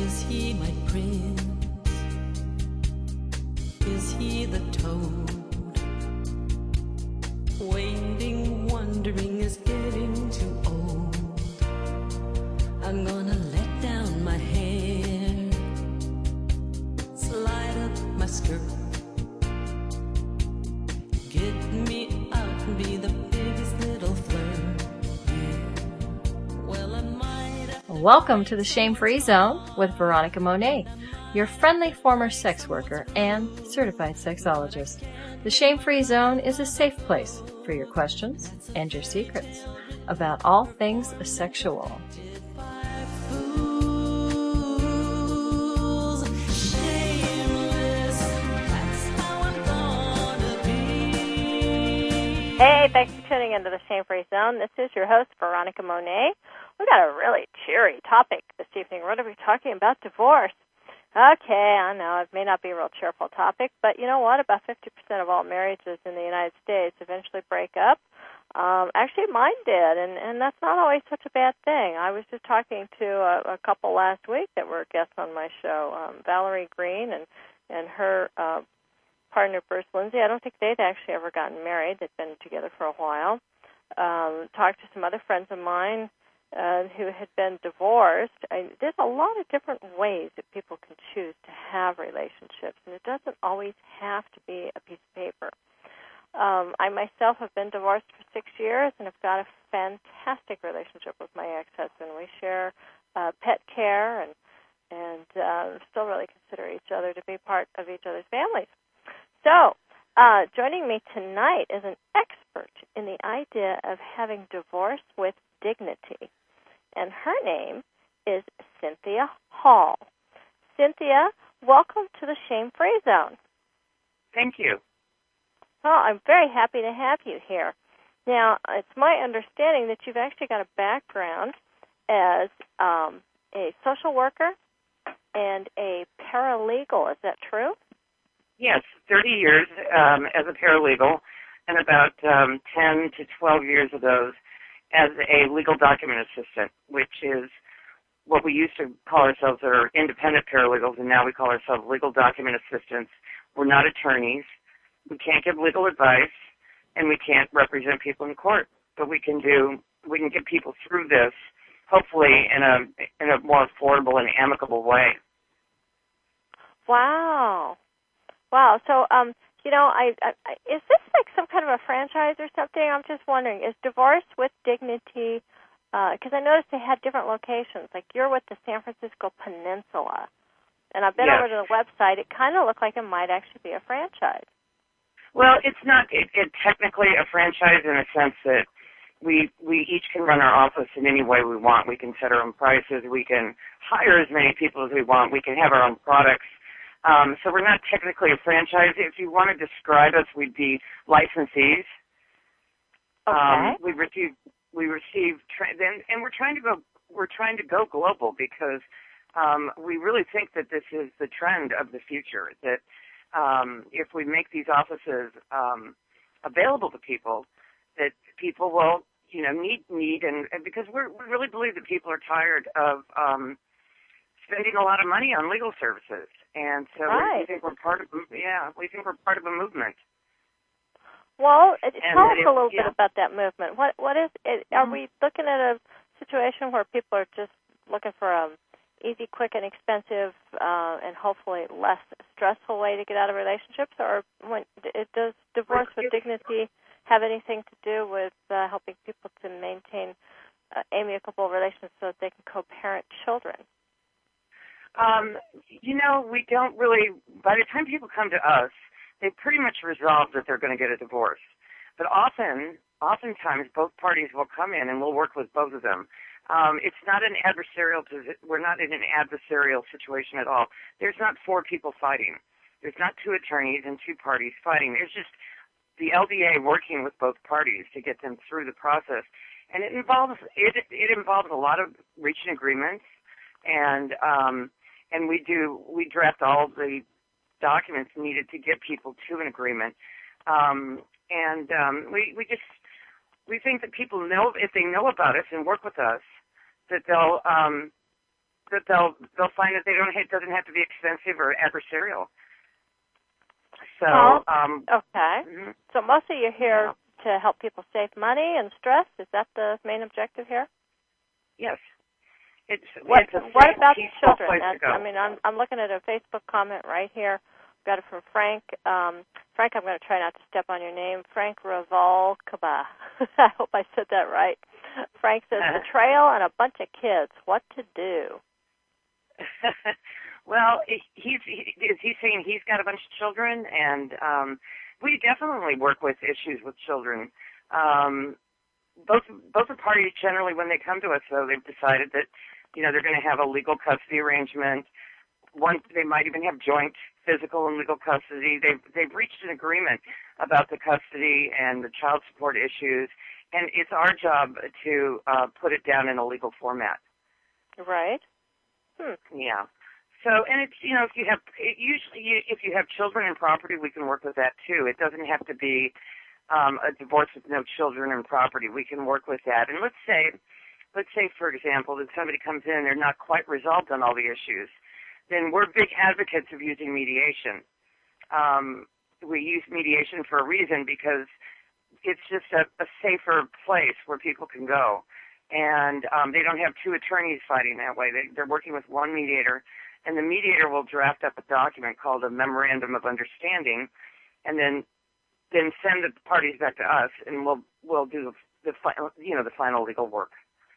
Is he my prince? Is he the toad? Waiting, wondering is getting too old. I'm gonna let down my hair, slide up my skirt, get me out and be the biggest little flirt. Yeah. Well, I might. Welcome to the Shame-Free Zone with Veronica Monet, your friendly former sex worker and certified sexologist. The Shame-Free Zone is a safe place for your questions and your secrets about all things sexual. Hey, thanks for tuning into the Shame-Free Zone. This is your host, Veronica Monet. We've got a really cheery topic this evening. We're going to be talking about divorce. Okay, I know it may not be a real cheerful topic, but you know what? About 50% of all marriages in the United States eventually break up. Actually, mine did, and that's not always such a bad thing. I was just talking to a couple last week that were guests on my show, Valerie Green and her partner, Bruce Lindsay. I don't think they'd actually ever gotten married. They'd been together for a while. Talked to some other friends of mine who had been divorced. There's a lot of different ways that people can choose to have relationships, and it doesn't always have to be a piece of paper. I myself have been divorced for 6 years and have got a fantastic relationship with my ex-husband. We share pet care and still really consider each other to be part of each other's families. So, joining me tonight is an expert in the idea of having divorce with dignity, and her name is Cynthia Hall. Cynthia, welcome to the Shame-Free Zone. Thank you. Well, I'm very happy to have you here. Now, it's my understanding that you've actually got a background as a social worker and a paralegal. Is that true? Yes, 30 years as a paralegal, and about 10 to 12 years of those as a legal document assistant, which is what we used to call ourselves our independent paralegals, and now we call ourselves legal document assistants. We're not attorneys. We can't give legal advice, and we can't represent people in court. But we can get people through this, hopefully in a more affordable and amicable way. Wow. So, is this like some kind of a franchise or something? I'm just wondering, is Divorce with Dignity, because I noticed they had different locations, like you're with the San Francisco Peninsula, and I've been over to the website. It kind of looked like it might actually be a franchise. Well, it's not technically a franchise in a sense that we each can run our office in any way we want. We can set our own prices. We can hire as many people as we want. We can have our own products. So we're not technically a franchise. If you want to describe us, we'd be licensees. Okay. We receive, and we're trying to go global because we really think that this is the trend of the future. That if we make these offices available to people, that people will, need, and because we really believe that people are tired of spending a lot of money on legal services, and so we think we're part of. Yeah, we think we're part of a movement. Well, tell us a little bit about that movement. What is it? Are we looking at a situation where people are just looking for a easy, quick, and expensive, and hopefully less stressful way to get out of relationships, or does Divorce with Dignity have anything to do with helping people to maintain amicable relations so that they can co-parent children? We don't really, by the time people come to us, they pretty much resolve that they're going to get a divorce. But oftentimes both parties will come in and we'll work with both of them. It's not an adversarial, we're not in an adversarial situation at all. There's not four people fighting. There's not two attorneys and two parties fighting. There's just the LDA working with both parties to get them through the process. And it involves a lot of reaching agreements, and we draft all the documents needed to get people to an agreement. We think that people know, if they know about us and work with us, that they'll that they'll find that it doesn't have to be expensive or adversarial. So, okay. Mm-hmm. So mostly you're here to help people save money and stress. Is that the main objective here? Yes. What about the peaceful children? place to go. I mean, I'm looking at a Facebook comment right here. Got it from Frank. Frank, I'm going to try not to step on your name. Frank Ravalkaba. I hope I said that right. Frank says, the trail and a bunch of kids. What to do? Well, he's saying he's got a bunch of children, and we definitely work with issues with children. Both the parties generally, when they come to us, though, they've decided that they're going to have a legal custody arrangement. They might even have joint physical and legal custody. They've reached an agreement about the custody and the child support issues, and it's our job to put it down in a legal format. Right. Yeah. So, and it's if you have children and property, we can work with that too. It doesn't have to be a divorce with no children and property. We can work with that. And let's say for example that somebody comes in and they're not quite resolved on all the issues. Then we're big advocates of using mediation. We use mediation for a reason, because it's just a safer place where people can go. And they don't have two attorneys fighting that way. They're working with one mediator, and the mediator will draft up a document called a Memorandum of Understanding, and then send the parties back to us, and we'll do the final legal work.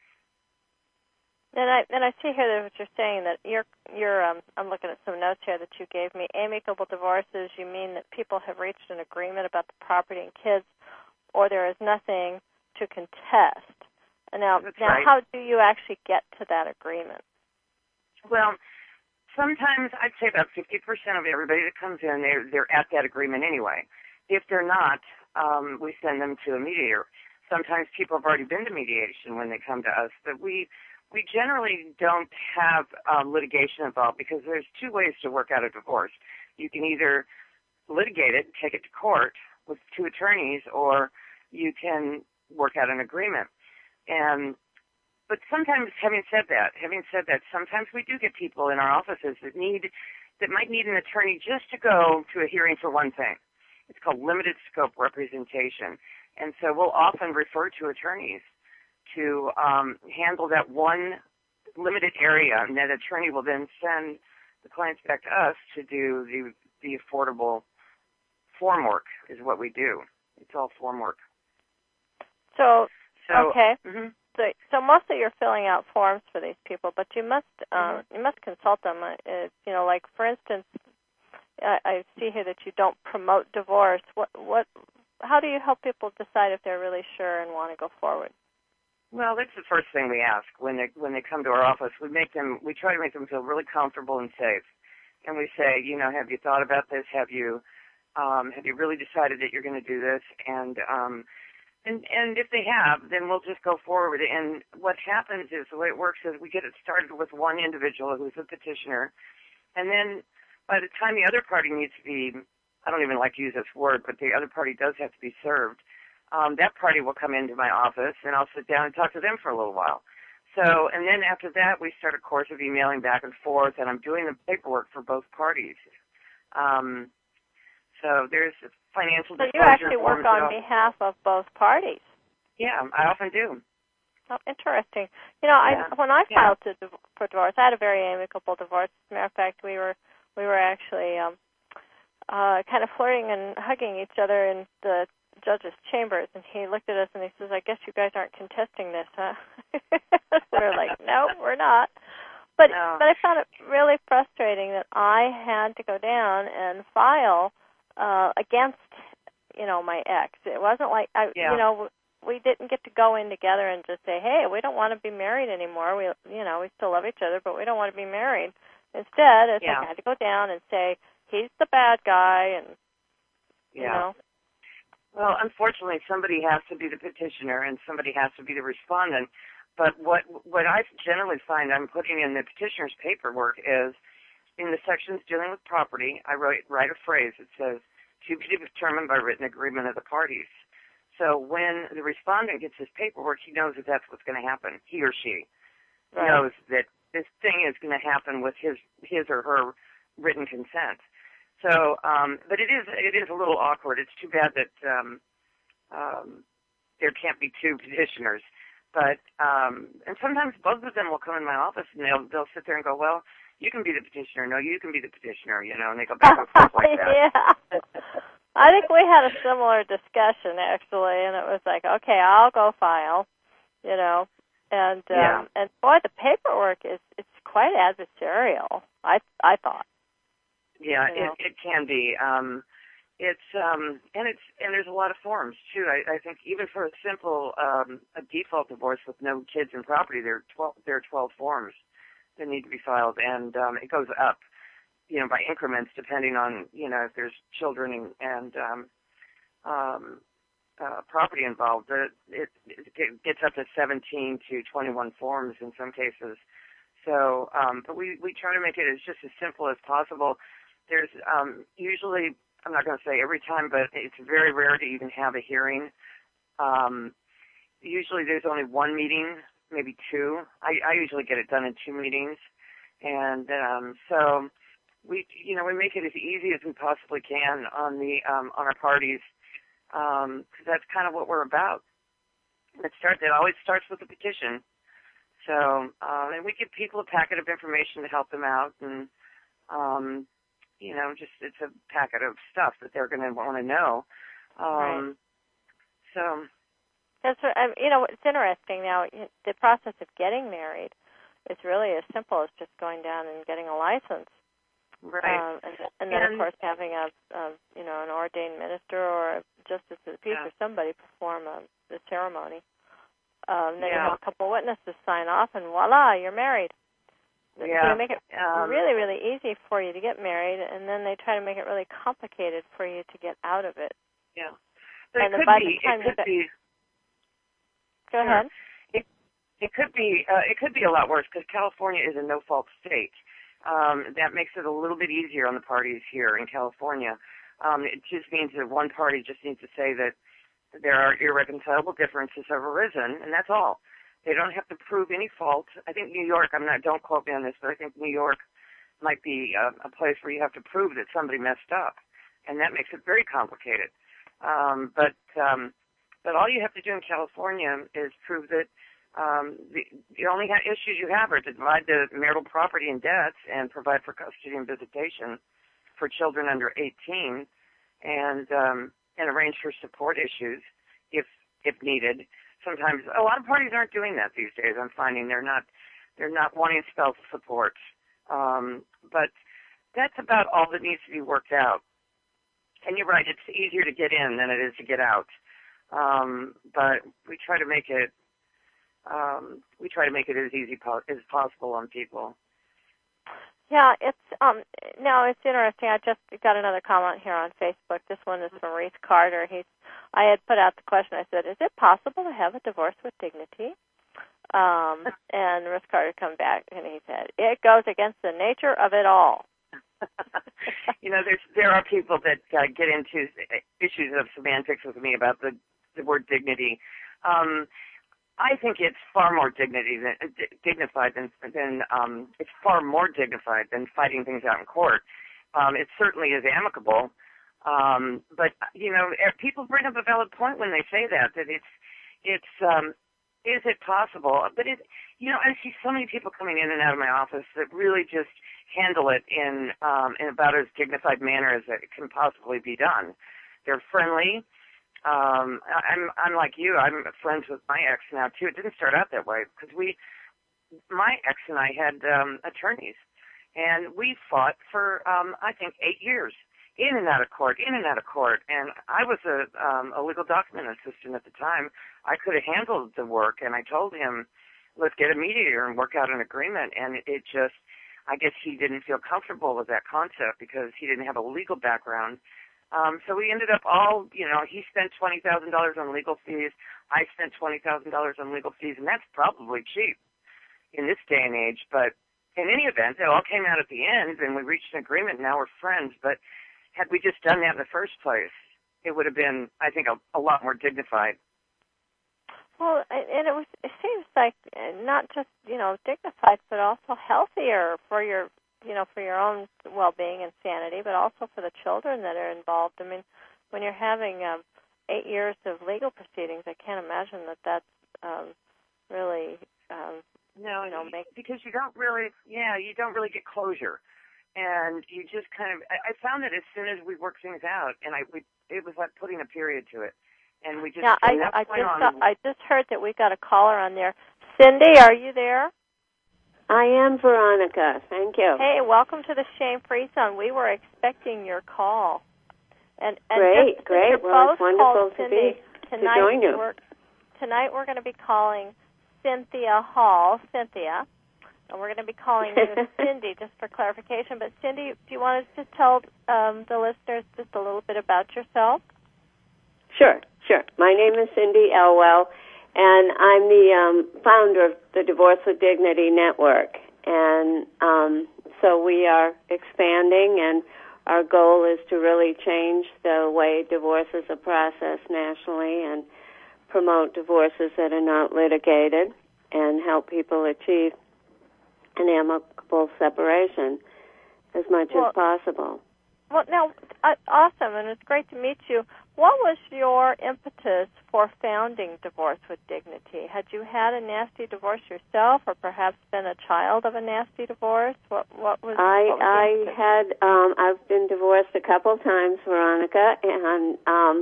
And I see here that what you're saying, that you're I'm looking at some notes here that you gave me. Amicable divorces, you mean that people have reached an agreement about the property and kids, or there is nothing to contest. Now, right. How do you actually get to that agreement? Well, sometimes I'd say about 50% of everybody that comes in, they're at that agreement anyway. If they're not, we send them to a mediator. Sometimes people have already been to mediation when they come to us, but we generally don't have litigation involved, because there's two ways to work out a divorce. You can either litigate it, take it to court with two attorneys, or you can work out an agreement. But sometimes, having said that, sometimes we do get people in our offices that might need an attorney just to go to a hearing for one thing. It's called limited scope representation. And so we'll often refer to attorneys to handle that one limited area, and that attorney will then send the clients back to us to do the affordable form work, is what we do. It's all form work. So okay. Mm-hmm. So mostly you're filling out forms for these people, but you must consult them. Like for instance, I see here that you don't promote divorce. How do you help people decide if they're really sure and want to go forward? Well, that's the first thing we ask when they come to our office. We try to make them feel really comfortable and safe, and we say, have you thought about this? Have you really decided that you're going to do this? And if they have, then we'll just go forward. And what happens is, the way it works is, we get it started with one individual who's a petitioner, and then by the time the other party needs to be, I don't even like to use this word, but the other party does have to be served, that party will come into my office, and I'll sit down and talk to them for a little while. So, and then after that, we start a course of emailing back and forth, and I'm doing the paperwork for both parties. So there's financial disclosure. So you actually work on behalf of both parties? Yeah, I often do. Oh, interesting. When I filed for divorce, I had a very amicable divorce. As a matter of fact, we were actually kind of flirting and hugging each other in the judge's chambers, and he looked at us and he says, "I guess you guys aren't contesting this, huh?" We're like, "No, we're not." But I found it really frustrating that I had to go down and file against my ex. It wasn't like we didn't get to go in together and just say, "Hey, we don't want to be married anymore. We still love each other, but we don't want to be married." Instead, I had to go down and say, "He's the bad guy," and Well, unfortunately, somebody has to be the petitioner and somebody has to be the respondent. But what I generally find I'm putting in the petitioner's paperwork is, in the sections dealing with property, I write a phrase that says, "to be determined by written agreement of the parties." So when the respondent gets his paperwork, he knows that that's what's going to happen. He or she knows that this thing is going to happen with his or her written consent. So, but it is a little awkward. It's too bad that there can't be two petitioners. But and sometimes both of them will come in my office and they'll sit there and go, well, you can be the petitioner. No, you can be the petitioner. You know, and they go back and forth like that. Yeah. I think we had a similar discussion actually, and it was like, okay, I'll go file, you know, and boy, the paperwork it's quite adversarial. I thought. Yeah, you know? it can be. And there's a lot of forms too. I think even for a simple a default divorce with no kids and property, there are 12 forms that need to be filed, and it goes up, you know, by increments depending on, you know, if there's children and property involved. It gets up to 17 to 21 forms in some cases. So, but we try to make it as just as simple as possible. There's usually, I'm not going to say every time, but it's very rare to even have a hearing. Usually there's only one meeting, maybe two. I usually get it done in 2 meetings. And so we make it as easy as we possibly can on our parties, because that's kind of what we're about. It always starts with a petition. So, and we give people a packet of information to help them out, and you know, just it's a packet of stuff that they're going to want to know. Right. So that's what, you know, it's interesting now. The process of getting married is really as simple as just going down and getting a license. Right. And then of course having an ordained minister or a justice of the peace or somebody perform the ceremony. Then you have a couple witnesses sign off, and voila, you're married. Yeah. So they make it really, really easy for you to get married, and then they try to make it really complicated for you to get out of it. Yeah. But and it could be. Go ahead. It could be a lot worse because California is a no-fault state. That makes it a little bit easier on the parties here in California. It just means that one party just needs to say that there are irreconcilable differences have arisen, and that's all. They don't have to prove any fault. I think New York, don't quote me on this, but I think New York might be a place where you have to prove that somebody messed up, and that makes it very complicated. But all you have to do in California is prove that the only issues you have are to divide the marital property and debts and provide for custody and visitation for children under 18, and arrange for support issues if needed. Sometimes a lot of parties aren't doing that these days. I'm finding they're not wanting spousal support. But that's about all that needs to be worked out. And you're right, it's easier to get in than it is to get out. But we try to make it as easy as possible on people. Yeah, it's now it's interesting. I just got another comment here on Facebook. This one is from Reese Carter. I had put out the question. I said, "Is it possible to have a divorce with dignity?" And Reese Carter come back and he said, "It goes against the nature of it all." You know, there are people that get into issues of semantics with me about the word dignity. I think it's far more dignified than it's far more dignified than fighting things out in court. It certainly is amicable, but you know, people bring up a valid point when they say that it's is it possible? But I see so many people coming in and out of my office that really just handle it in about as dignified manner as it can possibly be done. They're friendly. I'm like you. I'm friends with my ex now too. It didn't start out that way because my ex and I had attorneys, and we fought for I think 8 years, in and out of court. And I was a legal document assistant at the time. I could have handled the work, and I told him, let's get a mediator and work out an agreement. And it just, I guess he didn't feel comfortable with that concept because he didn't have a legal background. So we ended up he spent $20,000 on legal fees. I spent $20,000 on legal fees, and that's probably cheap in this day and age. But in any event, it all came out at the end, and we reached an agreement. Now we're friends. But had we just done that in the first place, it would have been, I think, a lot more dignified. Well, and it seems like not just, dignified, but also healthier for your, for your own well-being and sanity, but also for the children that are involved. I mean, when you're having 8 years of legal proceedings, I can't imagine that that's really, because you don't really get closure. And you just kind of, I found that as soon as we worked things out, and it was like putting a period to it. And we just, yeah, I just heard that we got a caller on there. Cindy, are you there? I am, Veronica. Thank you. Hey, welcome to the Shame-Free Zone. We were expecting your call. And great. Well, it's wonderful Cindy, to join you. Tonight we're going to be calling Cynthia Hall. Cynthia. And we're going to be calling you Cindy, just for clarification. But Cindy, do you want to just tell the listeners just a little bit about yourself? Sure. My name is Cindy Elwell, and I'm the founder of the Divorce with Dignity Network. And so we are expanding, and our goal is to really change the way divorces are processed nationally and promote divorces that are not litigated and help people achieve an amicable separation as much as possible. Well, now, awesome, and it's great to meet you. What was your impetus for founding Divorce with Dignity? Had you had a nasty divorce yourself, or perhaps been a child of a nasty divorce? I've been divorced a couple times, Veronica, and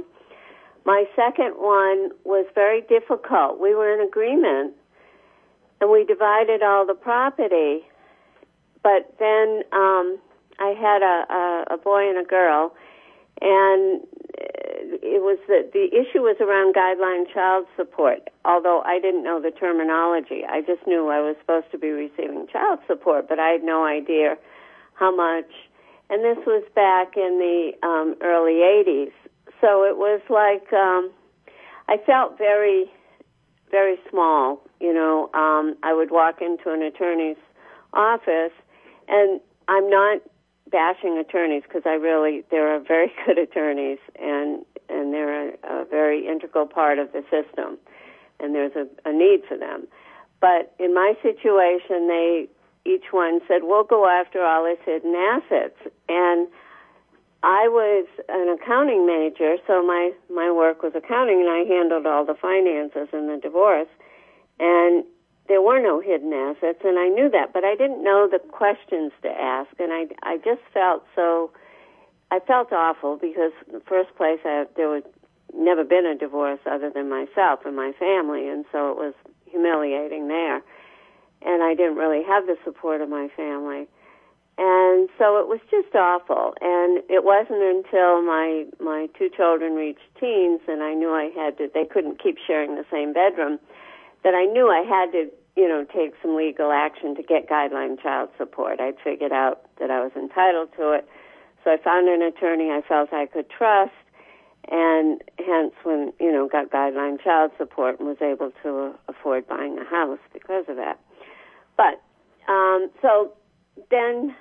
my second one was very difficult. We were in agreement, and we divided all the property, but then I had a boy and a girl, and it was the issue was around guideline child support, although I didn't know the terminology. I just knew I was supposed to be receiving child support, but I had no idea how much. And this was back in the early 80s. So it was like I felt very, very small. I would walk into an attorney's office, and I'm not bashing attorneys because there are very good attorneys, and they're a very integral part of the system, and there's a need for them. But in my situation, each one said, we'll go after all his hidden assets. And I was an accounting major, so my work was accounting, and I handled all the finances in the divorce. And there were no hidden assets, and I knew that, but I didn't know the questions to ask, and I just felt I felt awful because in the first place there was never been a divorce other than myself and my family, and so it was humiliating there, and I didn't really have the support of my family, and so it was just awful. And it wasn't until my two children reached teens, and I knew they couldn't keep sharing the same bedroom, that I knew I had to, take some legal action to get guideline child support. I'd figured out that I was entitled to it. So I found an attorney I felt I could trust, and hence got guideline child support and was able to afford buying a house because of that. But so then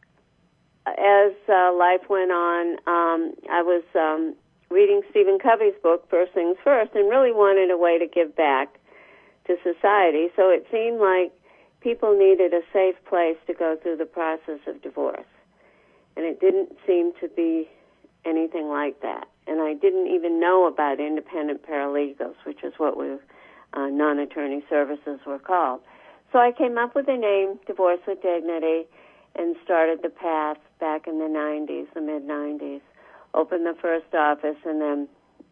as life went on, I was reading Stephen Covey's book, First Things First, and really wanted a way to give back to society. So it seemed like people needed a safe place to go through the process of divorce. And it didn't seem to be anything like that. And I didn't even know about independent paralegals, which is what non-attorney services were called. So I came up with the name Divorce with Dignity and started the path back in the 90s, the mid-90s. Opened the first office and then,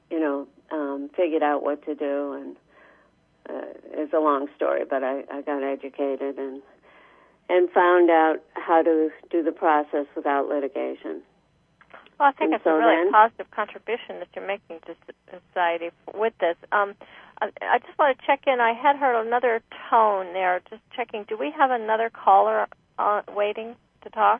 figured out what to do. And it's a long story, but I got educated and found out how to do the process without litigation. Well, I think it's a really positive contribution that you're making to society with this. I just want to check in. I had heard another tone there. Just checking. Do we have another caller waiting to talk?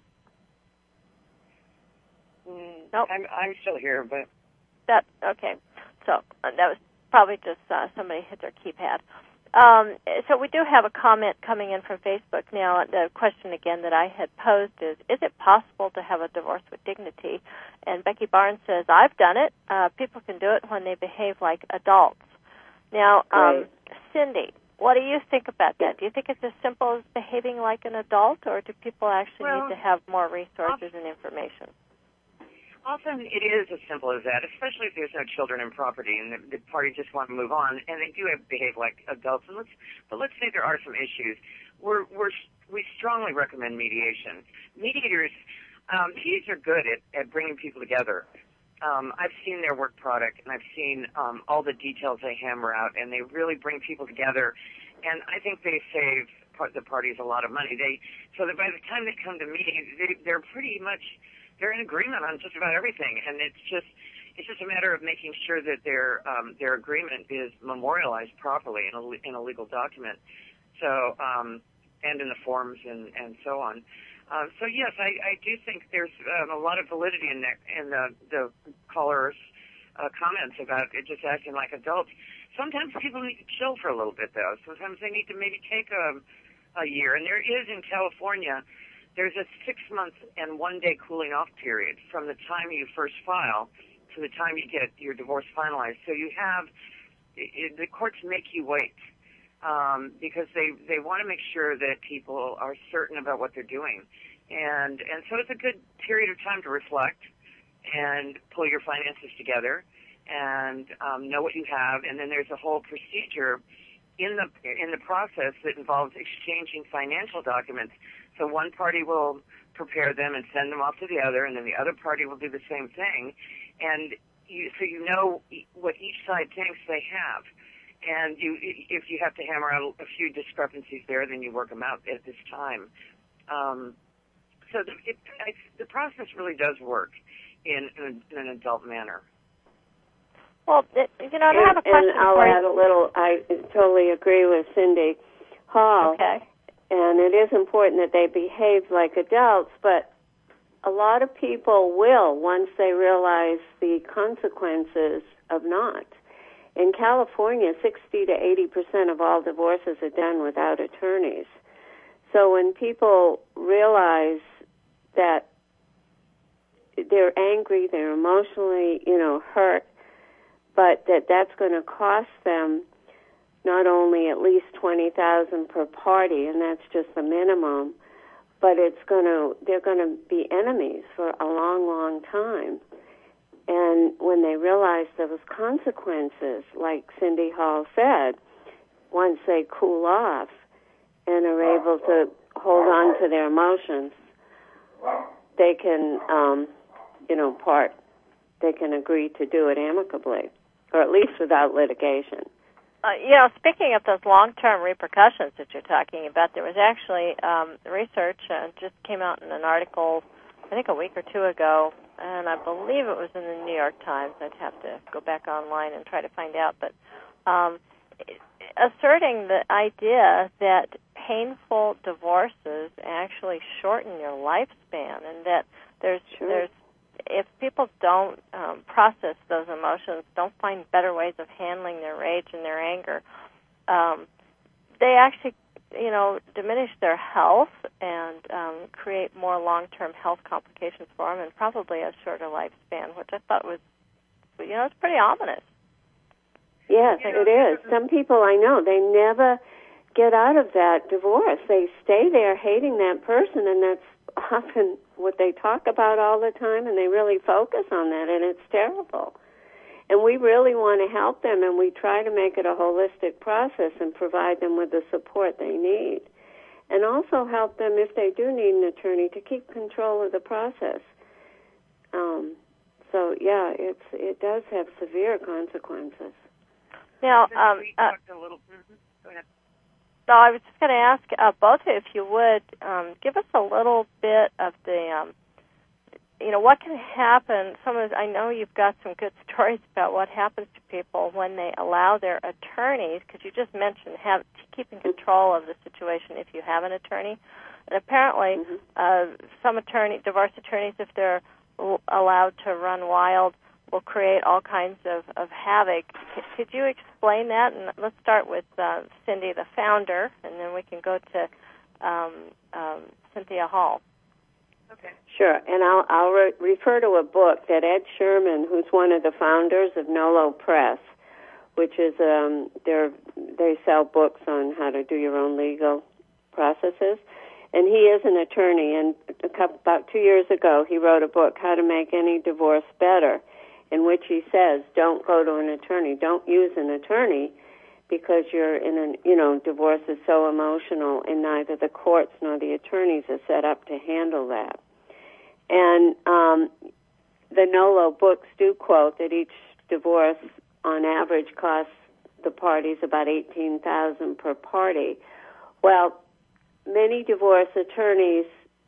Nope. I'm still here, but okay. So that was probably just somebody hit their keypad. So we do have a comment coming in from Facebook now. The question again that I had posed is it possible to have a divorce with dignity? And Becky Barnes says, I've done it. People can do it when they behave like adults. Now, Right. Cindy, what do you think about that? Do you think it's as simple as behaving like an adult, or do people actually need to have more resources and information? Often it is as simple as that, especially if there's no children in property and the party just want to move on, and they do behave like adults. But let's say there are some issues. We strongly recommend mediation. Mediators are good at bringing people together. I've seen their work product, and I've seen all the details they hammer out, and they really bring people together. And I think they save the parties a lot of money. So that by the time they come to meetings, they're pretty much in agreement on just about everything, and it's just a matter of making sure that their agreement is memorialized properly in a legal document. So and in the forms and so on. So yes, I do think there's a lot of validity in the caller's comments about it just acting like adults. Sometimes people need to chill for a little bit, though. Sometimes they need to maybe take a year. And there is in California, there's a 6-month and 1-day cooling off period from the time you first file to the time you get your divorce finalized. So you have the courts make you wait. Because they want to make sure that people are certain about what they're doing. And so it's a good period of time to reflect and pull your finances together and know what you have. And then there's a whole procedure in the process that involves exchanging financial documents. So one party will prepare them and send them off to the other, and then the other party will do the same thing. And so you know what each side thinks they have. And if you have to hammer out a few discrepancies there, then you work them out at this time. So the process really does work in an adult manner. Well, I have a question and I'll for add a little. I totally agree with Cindy Hall. Okay. And it is important that they behave like adults, but a lot of people will once they realize the consequences of not. In California, 60 to 80% of all divorces are done without attorneys. So when people realize that they're angry, they're emotionally, hurt, but that's going to cost them not only at least $20,000 per party, and that's just the minimum, but they're going to be enemies for a long, long time. And when they realize those consequences, like Cindy Hall said, once they cool off and are able to hold on to their emotions, they can, part. They can agree to do it amicably, or at least without litigation. Speaking of those long-term repercussions that you're talking about, there was actually research just came out in an article, I think a week or two ago, and I believe it was in the New York Times. I'd have to go back online and try to find out, but asserting the idea that painful divorces actually shorten your lifespan, and that there's if people don't process those emotions, don't find better ways of handling their rage and their anger, they actually, diminish their health and create more long-term health complications for them, and probably a shorter lifespan, which I thought was, it's pretty ominous. Yes, it is. Some people I know, they never get out of that divorce. They stay there hating that person, and that's often what they talk about all the time, and they really focus on that, and it's terrible. And we really want to help them, and we try to make it a holistic process and provide them with the support they need. And also help them, if they do need an attorney, to keep control of the process. It does have severe consequences. Now, Go ahead. So I was just going to ask both of you, if you would, give us a little bit of the, what can happen. I know you've got some good stories about what happens to people when they allow their attorneys, because you just mentioned keeping control of the situation if you have an attorney. And apparently, some divorce attorneys, if they're allowed to run wild, will create all kinds of havoc. Could you explain that? And let's start with Cindy, the founder, and then we can go to Cynthia Hall. Okay. Sure, and I'll refer to a book that Ed Sherman, who's one of the founders of Nolo Press, which is they sell books on how to do your own legal processes. And he is an attorney, and about 2 years ago, he wrote a book, How to Make Any Divorce Better, in which he says, don't go to an attorney, don't use an attorney, because you're in divorce is so emotional, and neither the courts nor the attorneys are set up to handle that. And the NOLO books do quote that each divorce, on average, costs the parties about $18,000 per party. Well, many divorce attorneys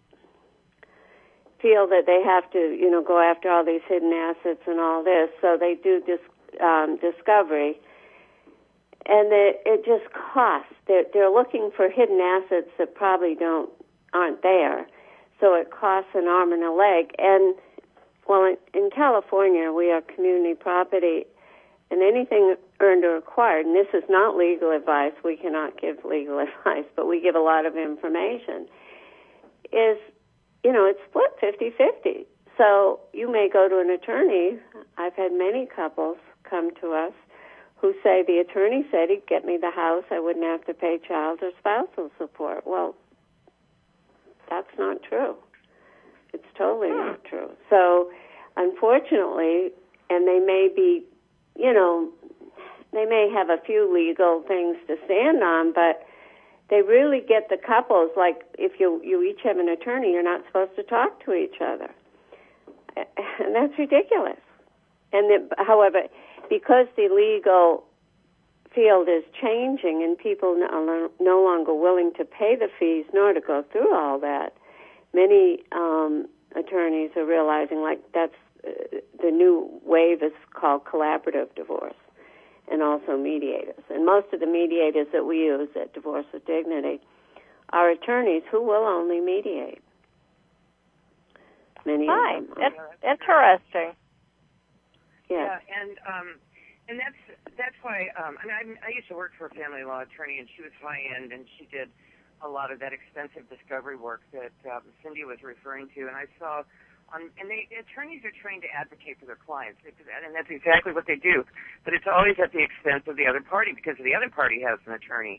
feel that they have to, go after all these hidden assets and all this, so they do discovery, and it just costs. They're looking for hidden assets that probably aren't there, so it costs an arm and a leg. And well, in California, we are community property, and anything earned or acquired, and this is not legal advice, we cannot give legal advice, but we give a lot of information, is, it's split 50-50. So you may go to an attorney. I've had many couples come to us who say the attorney said he'd get me the house, I wouldn't have to pay child or spousal support. Well, that's not true. It's totally not true. So, unfortunately, and they may be, they may have a few legal things to stand on, but they really get the couples, like if you each have an attorney, you're not supposed to talk to each other. And that's ridiculous. And however, because the legal field is changing and people are no longer willing to pay the fees nor to go through all that, many attorneys are realizing that's the new wave is called collaborative divorce, and also mediators. And most of the mediators that we use at Divorce with Dignity are attorneys who will only mediate. Many of them. Interesting. Yeah, and that's why I used to work for a family law attorney, and she was high end, and she did a lot of that expensive discovery work that Cindy was referring to, and I saw. Attorneys are trained to advocate for their clients, and that's exactly what they do. But it's always at the expense of the other party, because the other party has an attorney.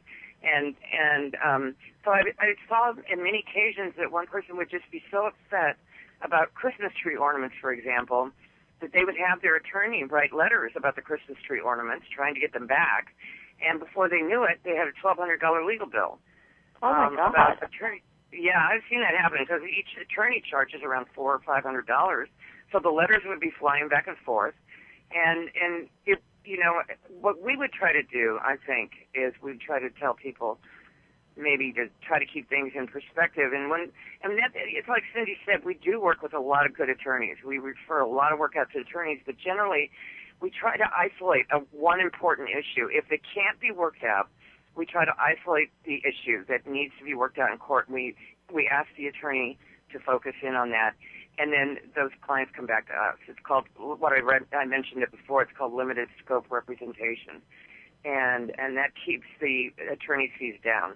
So I saw in many occasions that one person would just be so upset about Christmas tree ornaments, for example, that they would have their attorney write letters about the Christmas tree ornaments, trying to get them back. And before they knew it, they had a $1,200 legal bill. Oh, my God. About attorney. Yeah, I've seen that happen, because each attorney charges around $400 or $500. So the letters would be flying back and forth. And if, what we would try to do, I think, is we'd try to tell people maybe to try to keep things in perspective. And it's like Cindy said, we do work with a lot of good attorneys. We refer a lot of work out to attorneys, but generally we try to isolate one important issue. If it can't be worked out, we try to isolate the issue that needs to be worked out in court. We ask the attorney to focus in on that, and then those clients come back to us. It's called, I mentioned it before, it's called limited scope representation, and that keeps the attorney fees down.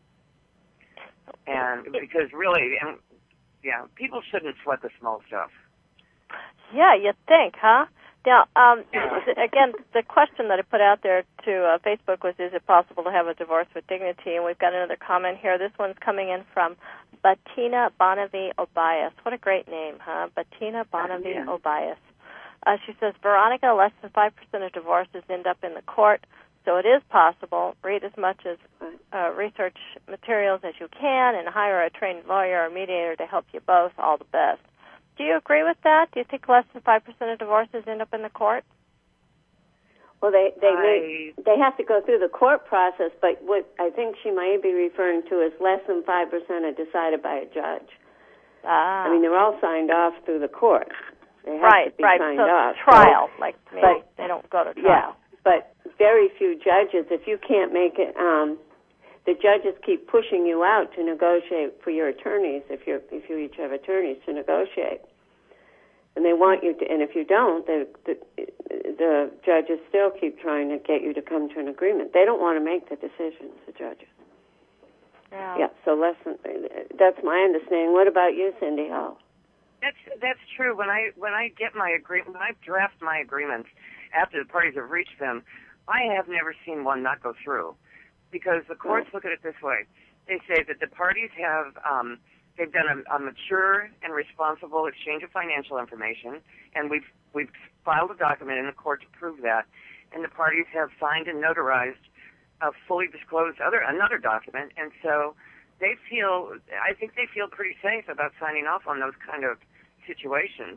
And because really, people shouldn't sweat the small stuff. Yeah, you'd think, huh? Now, again, the question that I put out there to Facebook was, is it possible to have a divorce with dignity? And we've got another comment here. This one's coming in from Bettina Bonavie Obias. What a great name, huh? Bettina Bonavie Obias. She says, Veronica, less than 5% of divorces end up in the court, so it is possible. Read as much as research materials as you can and hire a trained lawyer or mediator to help you both. All the best. Do you agree with that? Do you think less than 5% of divorces end up in the court? Well, they have to go through the court process, but what I think she might be referring to is less than 5% are decided by a judge. I mean, they're all signed off through the court. They have to be signed off. Trial, they don't go to trial. Yeah, but very few judges. If you can't make it, the judges keep pushing you out to negotiate for your attorneys. If you each have attorneys to negotiate, and they want you to, and if you don't, the judges still keep trying to get you to come to an agreement. They don't want to make the decisions, the judges. Yeah. So that's my understanding. What about you, Cindy Hall? That's true. When I get my agreement, when I draft my agreements after the parties have reached them, I have never seen one not go through, because the courts look at it this way. They say that the parties have they've done a mature and responsible exchange of financial information, and we've filed a document in the court to prove that, and the parties have signed and notarized a fully disclosed another document, and so I think they feel pretty safe about signing off on those kind of situations.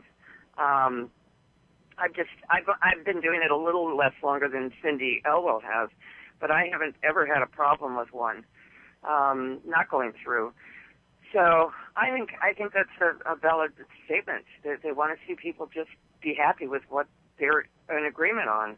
I've been doing it a little less longer than Cindy Elwell has, but I haven't ever had a problem with one not going through. So I think that's a valid statement. They want to see people just be happy with what they're in agreement on.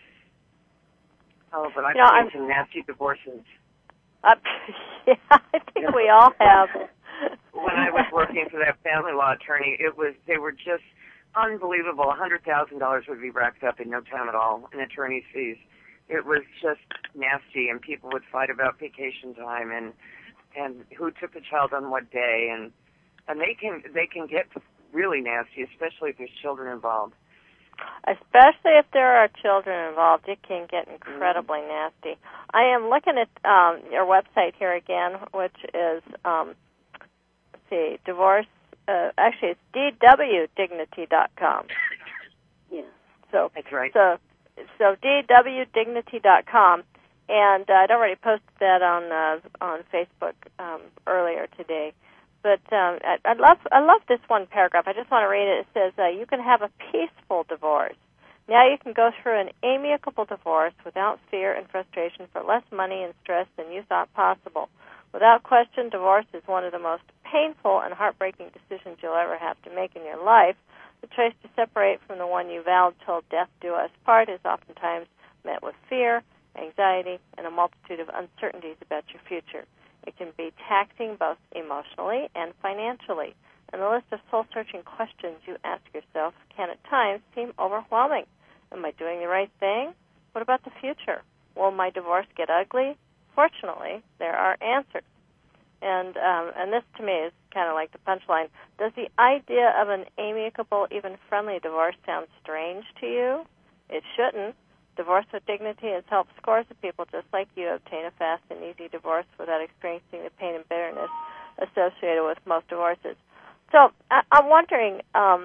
Oh, but I've seen some nasty divorces. Yeah, I think we all have. When I was working for that family law attorney, they were just unbelievable. $100,000 would be racked up in no time at all in attorney's fees. It was just nasty, and people would fight about vacation time and who took the child on what day, and they can get really nasty, especially if there's children involved. Especially if there are children involved, it can get incredibly nasty. I am looking at your website here again, which is, let's see, divorce. Actually, it's dwdignity.com. Yeah. So that's right. So dwdignity.com, and I'd already posted that on Facebook earlier today. But I love this one paragraph. I just want to read it. It says, you can have a peaceful divorce. Now you can go through an amicable divorce without fear and frustration for less money and stress than you thought possible. Without question, divorce is one of the most painful and heartbreaking decisions you'll ever have to make in your life. The choice to separate from the one you vowed till death do us part is oftentimes met with fear, anxiety, and a multitude of uncertainties about your future. It can be taxing both emotionally and financially, and the list of soul-searching questions you ask yourself can at times seem overwhelming. Am I doing the right thing? What about the future? Will my divorce get ugly? Fortunately, there are answers. And this, to me, is kind of like the punchline. Does the idea of an amicable, even friendly divorce sound strange to you? It shouldn't. Divorce with Dignity has helped scores of people just like you obtain a fast and easy divorce without experiencing the pain and bitterness associated with most divorces. So I'm wondering,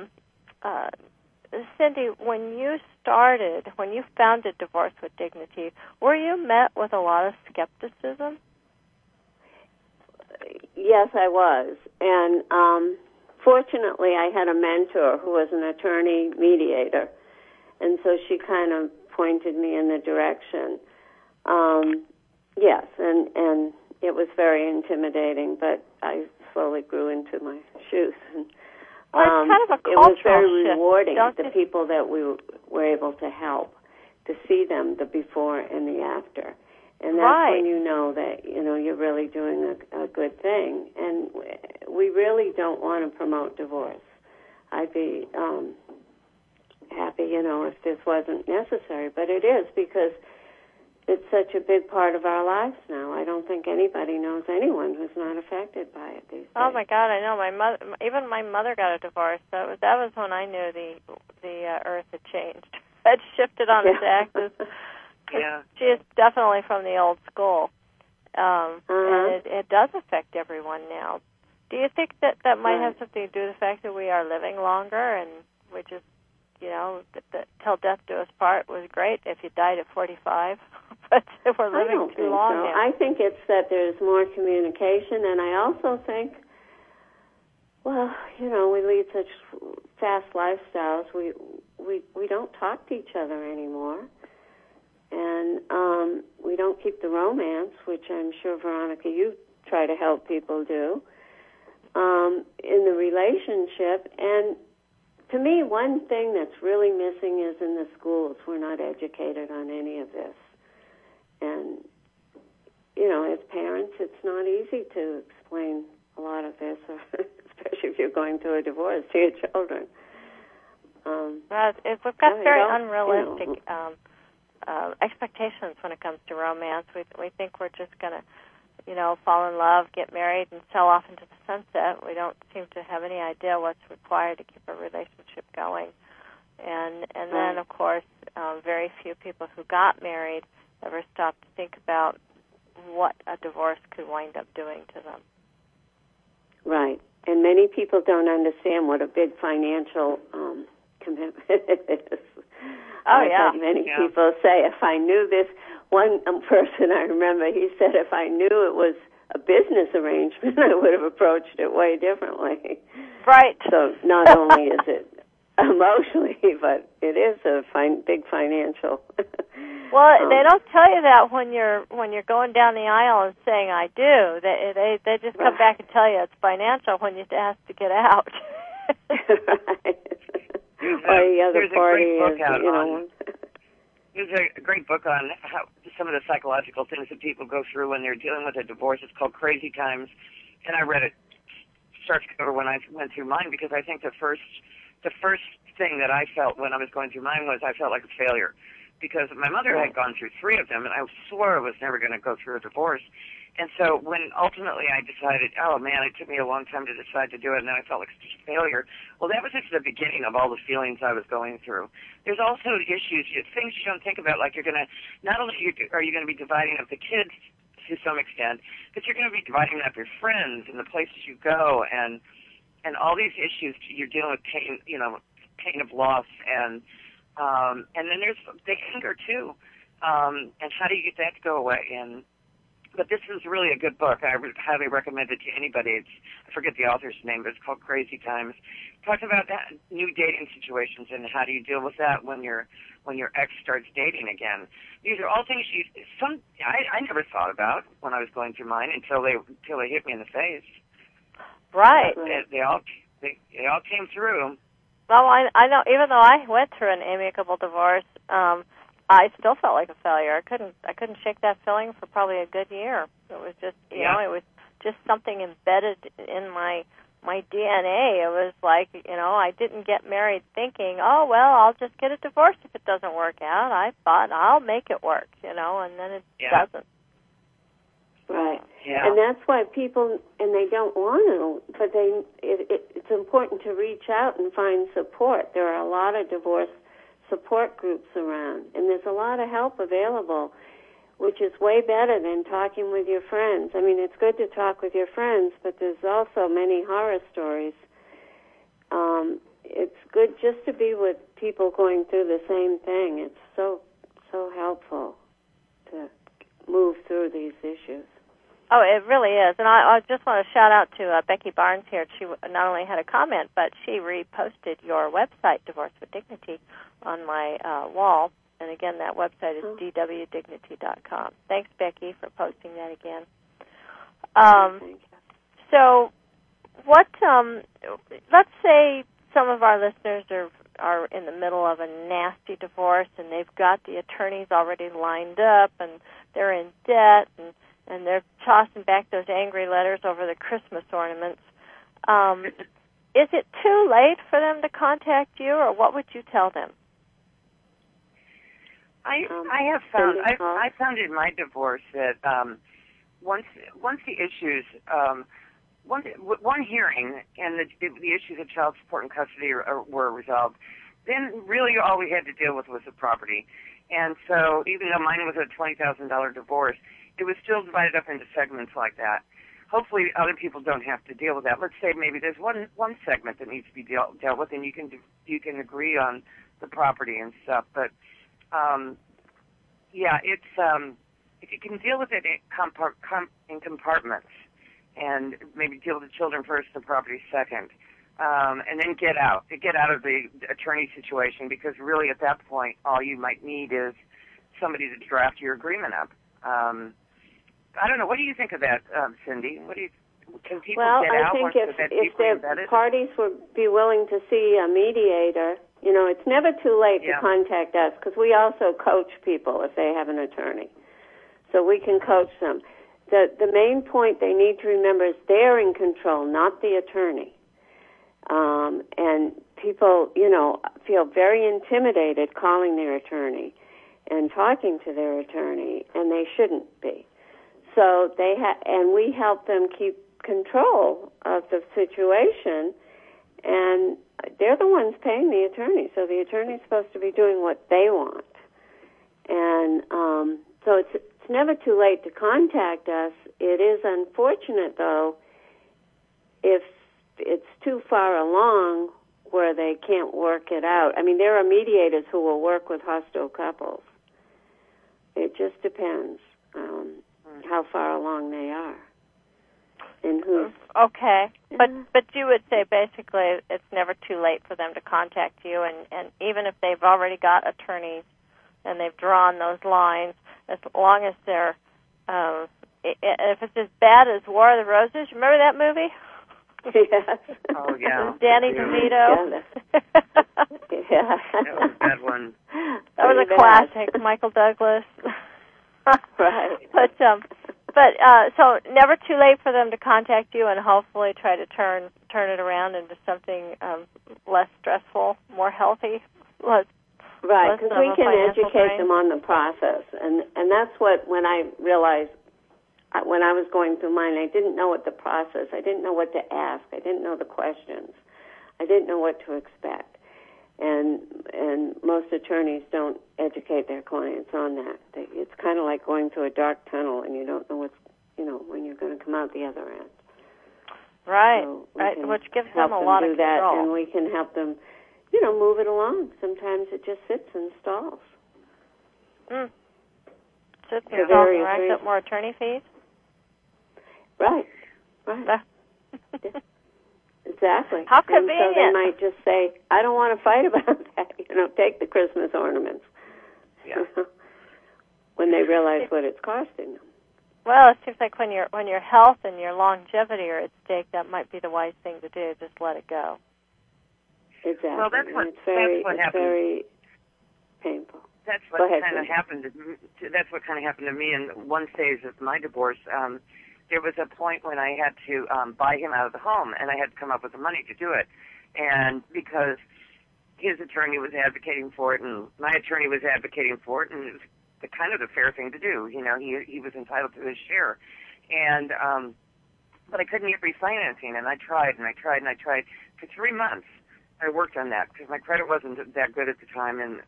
Cindy, when you founded Divorce with Dignity, were you met with a lot of skepticism? Yes, I was. And fortunately, I had a mentor who was an attorney mediator, and so she kind of pointed me in the direction. Yes, and it was very intimidating, but I slowly grew into my shoes. Well, it's kind of a cultural it was very rewarding, shift, the people that we were able to help, to see them, the before and the after. And that's when you know that, you're really doing a good thing. And we really don't want to promote divorce. I'd be happy, if this wasn't necessary. But it is, because it's such a big part of our lives now. I don't think anybody knows anyone who's not affected by it these days. Oh my God, I know. Even my mother got a divorce. That was when I knew the earth had changed. Had shifted on its axis. Yeah. She is definitely from the old school, and it does affect everyone now. Do you think that might have something to do with the fact that we are living longer, and we just, that till death do us part was great if you died at 45, but we're living too long now. I think it's that there's more communication, and I also think, we lead such fast lifestyles. We don't talk to each other anymore. And we don't keep the romance, which I'm sure, Veronica, you try to help people do, in the relationship. And to me, one thing that's really missing is in the schools. We're not educated on any of this. And, as parents, it's not easy to explain a lot of this, especially if you're going through a divorce to your children. We've got very unrealistic expectations when it comes to romance. We think we're just going to, fall in love, get married, and sail off into the sunset. We don't seem to have any idea what's required to keep a relationship going. And then, of course, very few people who got married ever stopped to think about what a divorce could wind up doing to them. Right. And many people don't understand what a big financial commitment it is. I've had many people say, if I knew this, one person I remember, he said, if I knew it was a business arrangement, I would have approached it way differently. Right. So not only is it emotionally, but it is a big financial. Well, they don't tell you that when you're going down the aisle and saying I do. They just come back and tell you it's financial when you ask to get out. Right. Or the other party is, There's a great book on how some of the psychological things that people go through when they're dealing with a divorce. It's called Crazy Times, and I read it start to cover when I went through mine, because I think the first thing that I felt when I was going through mine was I felt like a failure, because my mother had gone through 3 of them, and I swore I was never going to go through a divorce. And so when ultimately I decided, oh man, it took me a long time to decide to do it, and then I felt like such a failure. Well, that was just the beginning of all the feelings I was going through. There's also issues, things you don't think about, like you're going to, not only are you going to be dividing up the kids to some extent, but you're going to be dividing up your friends and the places you go, and all these issues. You're dealing with pain, pain of loss, and then there's the anger too, and how do you get that to go away? But this is really a good book. I would highly recommend it to anybody. I forget the author's name, but it's called Crazy Times. It talks about that, new dating situations, and how do you deal with that when your ex starts dating again. These are all things I never thought about when I was going through mine until they hit me in the face. Right. They all came through. Well, I know. Even though I went through an amicable divorce, I still felt like a failure. I couldn't shake that feeling for probably a good year. It was just, it was just something embedded in my DNA. It was like, I didn't get married thinking, oh, well, I'll just get a divorce if it doesn't work out. I thought I'll make it work, and then it doesn't. Right. Yeah. And that's why people, and they don't want to, but it's important to reach out and find support. There are a lot of divorce support groups around, and there's a lot of help available, which is way better than talking with your friends. I mean, it's good to talk with your friends, but there's also many horror stories. It's good just to be with people going through the same thing. It's so helpful to move through these issues. Oh, it really is. And I just want to shout out to Becky Barnes here. She not only had a comment, but she reposted your website, Divorce with Dignity, on my wall. And again, that website is dwdignity.com. Thanks, Becky, for posting that again. So what, let's say some of our listeners are in the middle of a nasty divorce, and they've got the attorneys already lined up, and they're in debt, and they're tossing back those angry letters over the Christmas ornaments. Is it too late for them to contact you, or what would you tell them? I have found I found in my divorce that once the issues one hearing and the issues of child support and custody were resolved, then really all we had to deal with was the property. And so even though mine was a $20,000 divorce, it was still divided up into segments like that. Hopefully other people don't have to deal with that. Let's say maybe there's one segment that needs to be dealt with, and you can agree on the property and stuff. But it's if you can deal with it in compartments, and maybe deal with the children first, the property second, and then get out of the attorney situation, because really at that point all you might need is somebody to draft your agreement up. I don't know. What do you think of that, Cindy? Can people get out? Well, I think if the parties would be willing to see a mediator, it's never too late to contact us, because we also coach people if they have an attorney. So we can coach them. The main point they need to remember is they're in control, not the attorney. And people, feel very intimidated calling their attorney and talking to their attorney, and they shouldn't be. So and we help them keep control of the situation, and they're the ones paying the attorney. So the attorney's supposed to be doing what they want. And so it's never too late to contact us. It is unfortunate, though, if it's too far along where they can't work it out. I mean, there are mediators who will work with hostile couples. It just depends how far along they are and who's. Okay, but you would say basically it's never too late for them to contact you, and even if they've already got attorneys and they've drawn those lines, as long as they're, if it's as bad as War of the Roses, remember that movie? Yes. Oh, yeah. Danny DeVito. Yeah. That was that one. That was a classic, Michael Douglas. Right. But so never too late for them to contact you and hopefully try to turn it around into something less stressful, more healthy. Right, because we can educate drain. them on the process, and that's what, when I realized, when I was going through mine, I didn't know what the process, I didn't know what to ask, I didn't know the questions, I didn't know what to expect, and most attorneys don't educate their clients on that. It's kind of like going through a dark tunnel, and you don't know when you're going to come out the other end. Right, So right, which gives them a lot of control. That, and we can help them, move it along. Sometimes it just sits and stalls. Sits and stalls and racks up more attorney fees? Right. Yeah. Exactly. How convenient. And so they might just say, I don't want to fight about that. Take the Christmas ornaments. Yeah. When they realize what it's costing them. Well, it seems like when your health and your longevity are at stake, that might be the wise thing to do. Just let it go. Exactly. Well, that's what happened. Very painful. That's what kind of happened. That's what kind of happened to me in one phase of my divorce. There was a point when I had to buy him out of the home, and I had to come up with the money to do it. And because his attorney was advocating for it, and my attorney was advocating for it, and it was the fair thing to do. He was entitled to his share. And but I couldn't get refinancing, and I tried for 3 months. I worked on that because my credit wasn't that good at the time, and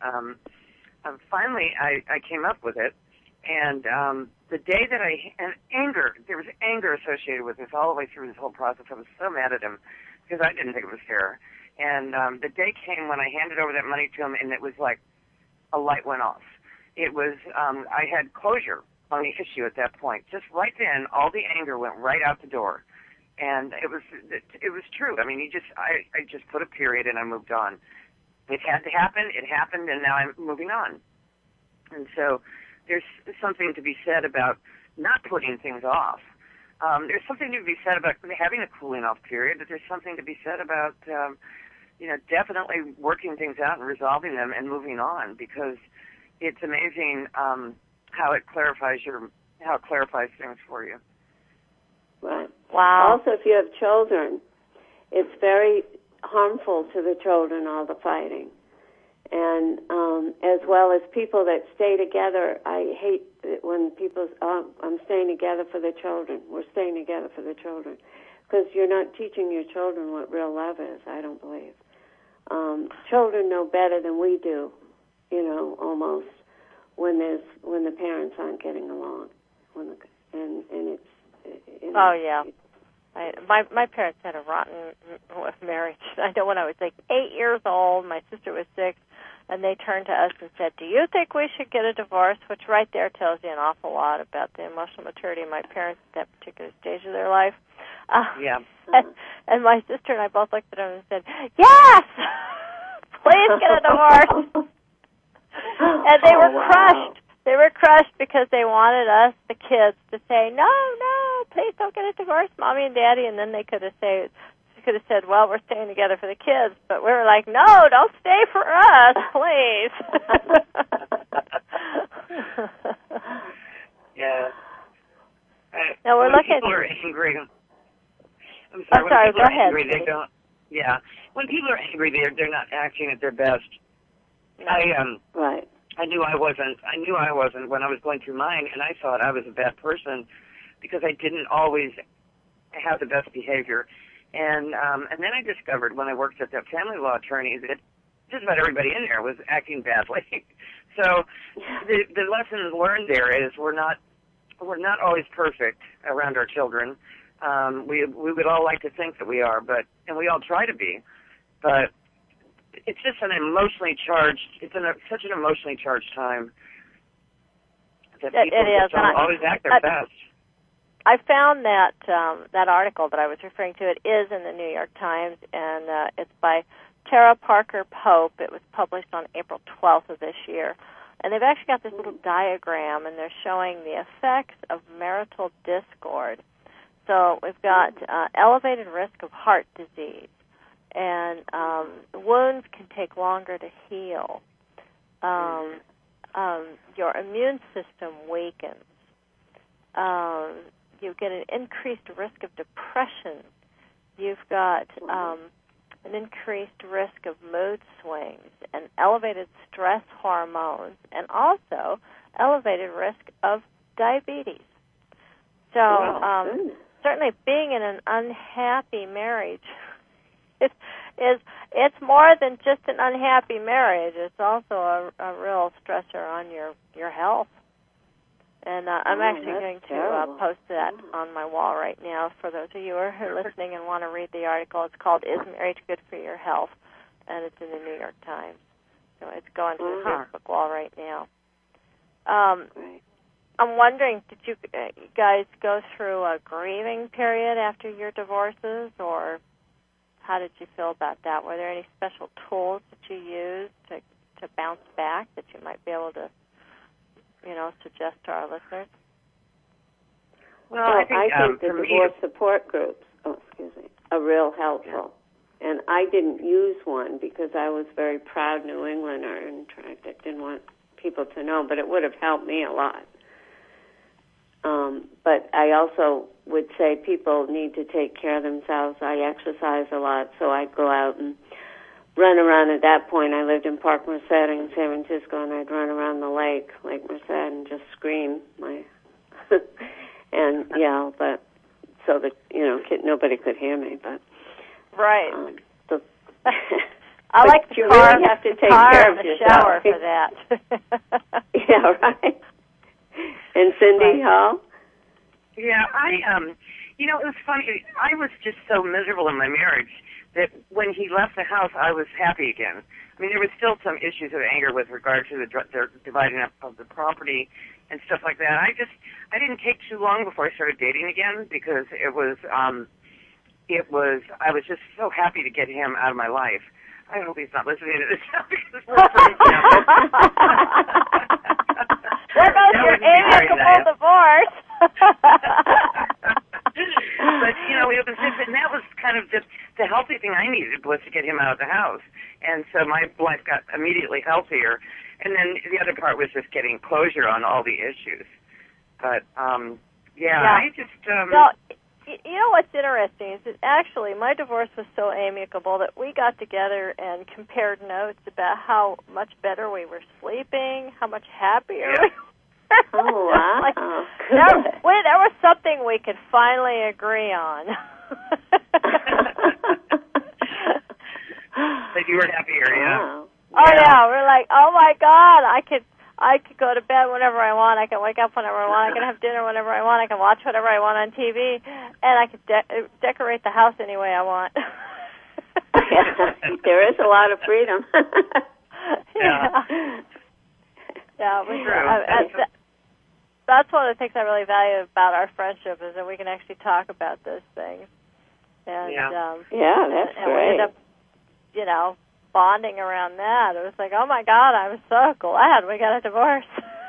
finally I came up with it. And the day that there was anger associated with this all the way through this whole process. I was so mad at him because I didn't think it was fair. And the day came when I handed over that money to him, and it was like a light went off. It was I had closure on the issue at that point. Just right then, all the anger went right out the door. And it was true. I mean, I just put a period and I moved on. It had to happen. It happened, and now I'm moving on. And so there's something to be said about not putting things off. There's something to be said about having a cooling off period. But there's something to be said about definitely working things out and resolving them and moving on, because it's amazing how it clarifies things for you. Right. Wow. Also, if you have children, it's very harmful to the children, all the fighting. And as well as people that stay together, I hate it when people, I'm staying together for the children. We're staying together for the children. Because you're not teaching your children what real love is, I don't believe. Children know better than we do, almost, when the parents aren't getting along. And it's, oh, yeah. My parents had a rotten marriage. I know when I was like 8 years old, my sister was 6, and they turned to us and said, "Do you think we should get a divorce?" Which right there tells you an awful lot about the emotional maturity of my parents at that particular stage of their life. Yeah. And my sister and I both looked at them and said, "Yes! Please get a divorce!" And they were crushed. They were crushed because they wanted us, the kids, to say, no, please don't get a divorce, Mommy and Daddy. And then they could have said, well, we're staying together for the kids. But we were like, no, don't stay for us, please. Yeah. Now we're looking. People are angry. I'm sorry, go ahead. Angry, they don't. Yeah. When people are angry, they're not acting at their best. No. Right. I knew I wasn't when I was going through mine, and I thought I was a bad person because I didn't always have the best behavior. And then I discovered when I worked at that family law attorney that just about everybody in there was acting badly. So the lesson learned there is we're not always perfect around our children. We would all like to think that we are, and we all try to be, but it's just an emotionally charged. Such an emotionally charged time that people just don't always act their best. I found that that article that I was referring to. It is in the New York Times, and it's by Tara Parker Pope. It was published on April 12th of this year. And they've actually got this little diagram, and they're showing the effects of marital discord. So we've got elevated risk of heart disease, and wounds can take longer to heal. Your immune system weakens. You get an increased risk of depression. You've got an increased risk of mood swings and elevated stress hormones, and also elevated risk of diabetes. So certainly being in an unhappy marriage it's more than just an unhappy marriage. It's also a real stressor on your health. And I'm actually going to post that on my wall right now for those of you who are listening and want to read the article. It's called "Is Marriage Good for Your Health?" and it's in the New York Times. So it's going to the Facebook wall right now. I'm wondering, did you guys go through a grieving period after your divorces, or how did you feel about that? Were there any special tools that you used to bounce back that you might be able to suggest to our listeners? Well, I think the divorce support groups, are real helpful. Yeah. And I didn't use one because I was a very proud New Englander and didn't want people to know, but it would have helped me a lot. But I also would say people need to take care of themselves. I exercise a lot, so I'd go out and run around. At that point, I lived in Park Merced in San Francisco, and I'd run around the Lake Merced, and just scream and yell, but so that nobody could hear me. But right. I like you really have to take care of yourself. Shower for that. Yeah, right. And Cindy Hall? Yeah, it was funny. I was just so miserable in my marriage that when he left the house, I was happy again. I mean, there was still some issues of anger with regard to the dividing up of the property and stuff like that. I didn't take too long before I started dating again because I was just so happy to get him out of my life. I hope he's not listening to this now because we're friends now. There goes your amicable divorce. But, it was just, and that was kind of just the healthy thing I needed was to get him out of the house. And so my life got immediately healthier. And then the other part was just getting closure on all the issues. But, I just... Well, you know what's interesting is that actually my divorce was so amicable that we got together and compared notes about how much better we were sleeping, how much happier we were. Oh, wow. There was something we could finally agree on. That you were happier, yeah. Oh, yeah. We're like, oh, my God, I could go to bed whenever I want. I can wake up whenever I want. I can have dinner whenever I want. I can watch whatever I want on TV. And I can decorate the house any way I want. There is a lot of freedom. Yeah, that's one of the things I really value about our friendship is that we can actually talk about those things. And, that's and great. we end up, bonding around that. It was like, oh, my God, I was so glad we got a divorce.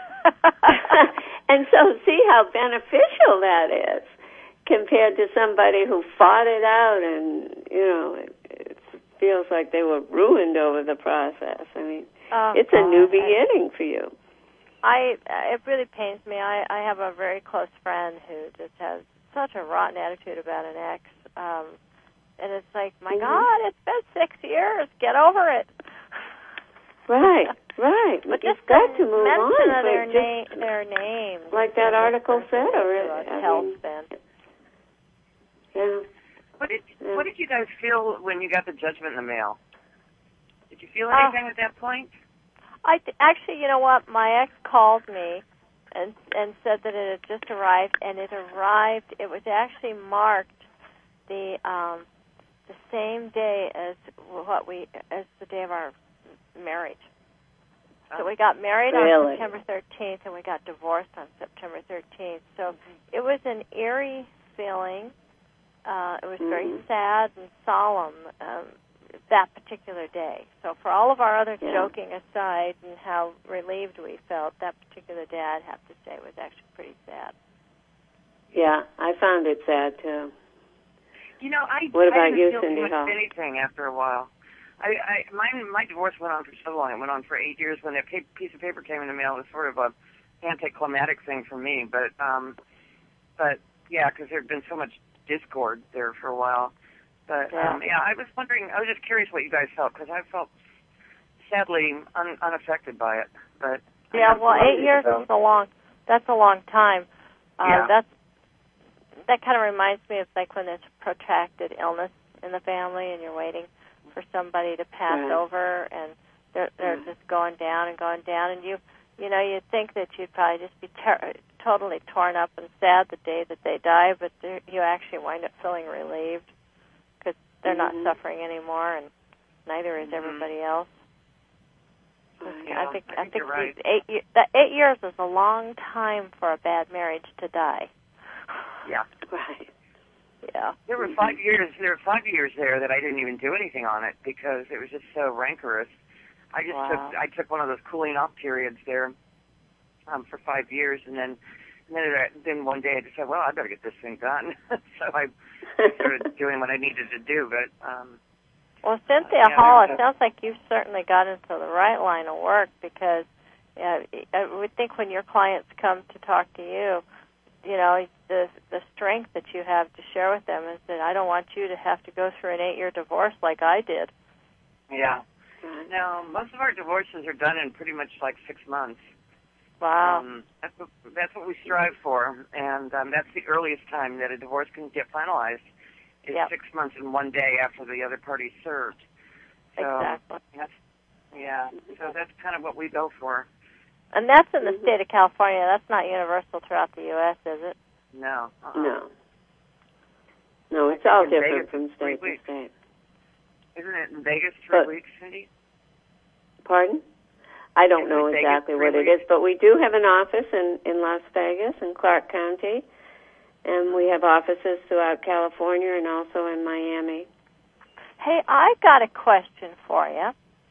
And so see how beneficial that is compared to somebody who fought it out and, it feels like they were ruined over the process. I mean, it's a new beginning for you. It really pains me. I have a very close friend who just has such a rotten attitude about an ex. And it's like, my God, it's been 6 years. Get over it. Right. But you've got to move on. Their names. Like that article said, Yeah. What did you guys feel when you got the judgment in the mail? Did you feel anything at that point? Actually, you know what? My ex called me and said that it had just arrived, and it arrived. It was actually marked the same day as the day of our marriage. So we got married on September 13th, and we got divorced on September 13th. So it was an eerie feeling. It was very sad and solemn that particular day. So for all of our other joking aside and how relieved we felt, that particular day, I'd have to say, was actually pretty sad. Yeah, I found it sad, too. You know, what about I didn't you, feel Cindy too much Hall? anything after a while. My divorce went on for so long. It went on for 8 years. When that piece of paper came in the mail, it was sort of a anticlimactic thing for me. But yeah, because there had been so much discord there for a while. But I was wondering. I was just curious what you guys felt, because I felt sadly unaffected by it. But yeah, well, 8 years is a long. That's a long time. That kind of reminds me of like when there's protracted illness in the family and you're waiting for somebody to pass over, and they're just going down, and you think that you'd probably just be totally torn up and sad the day that they die, but you actually wind up feeling relieved because they're not suffering anymore, and neither is everybody else. Yeah, I think you're right. 8 years is a long time for a bad marriage to die. Yeah. Right. Yeah. There were 5 years. There were 5 years there that I didn't even do anything on it because it was just so rancorous. I just took one of those cooling off periods there for 5 years, and then one day I decided, well, I better get this thing done. So I started doing what I needed to do. But well, Cynthia Hall, it sounds like you've certainly got into the right line of work, because I would think when your clients come to talk to you, the strength that you have to share with them is that I don't want you to have to go through an 8-year divorce like I did. Yeah. No, most of our divorces are done in pretty much like 6 months. Wow. That's what we strive for, and that's the earliest time that a divorce can get finalized is 6 months and 1 day after the other party served. So exactly. So that's kind of what we go for. And that's in the state of California. That's not universal throughout the U.S., is it? No. No, it's all different from state to state. Isn't it in Vegas 3 weeks, Cindy? Pardon? I don't know exactly what it is, but we do have an office in Las Vegas, in Clark County, and we have offices throughout California and also in Miami. Hey, I got a question for you.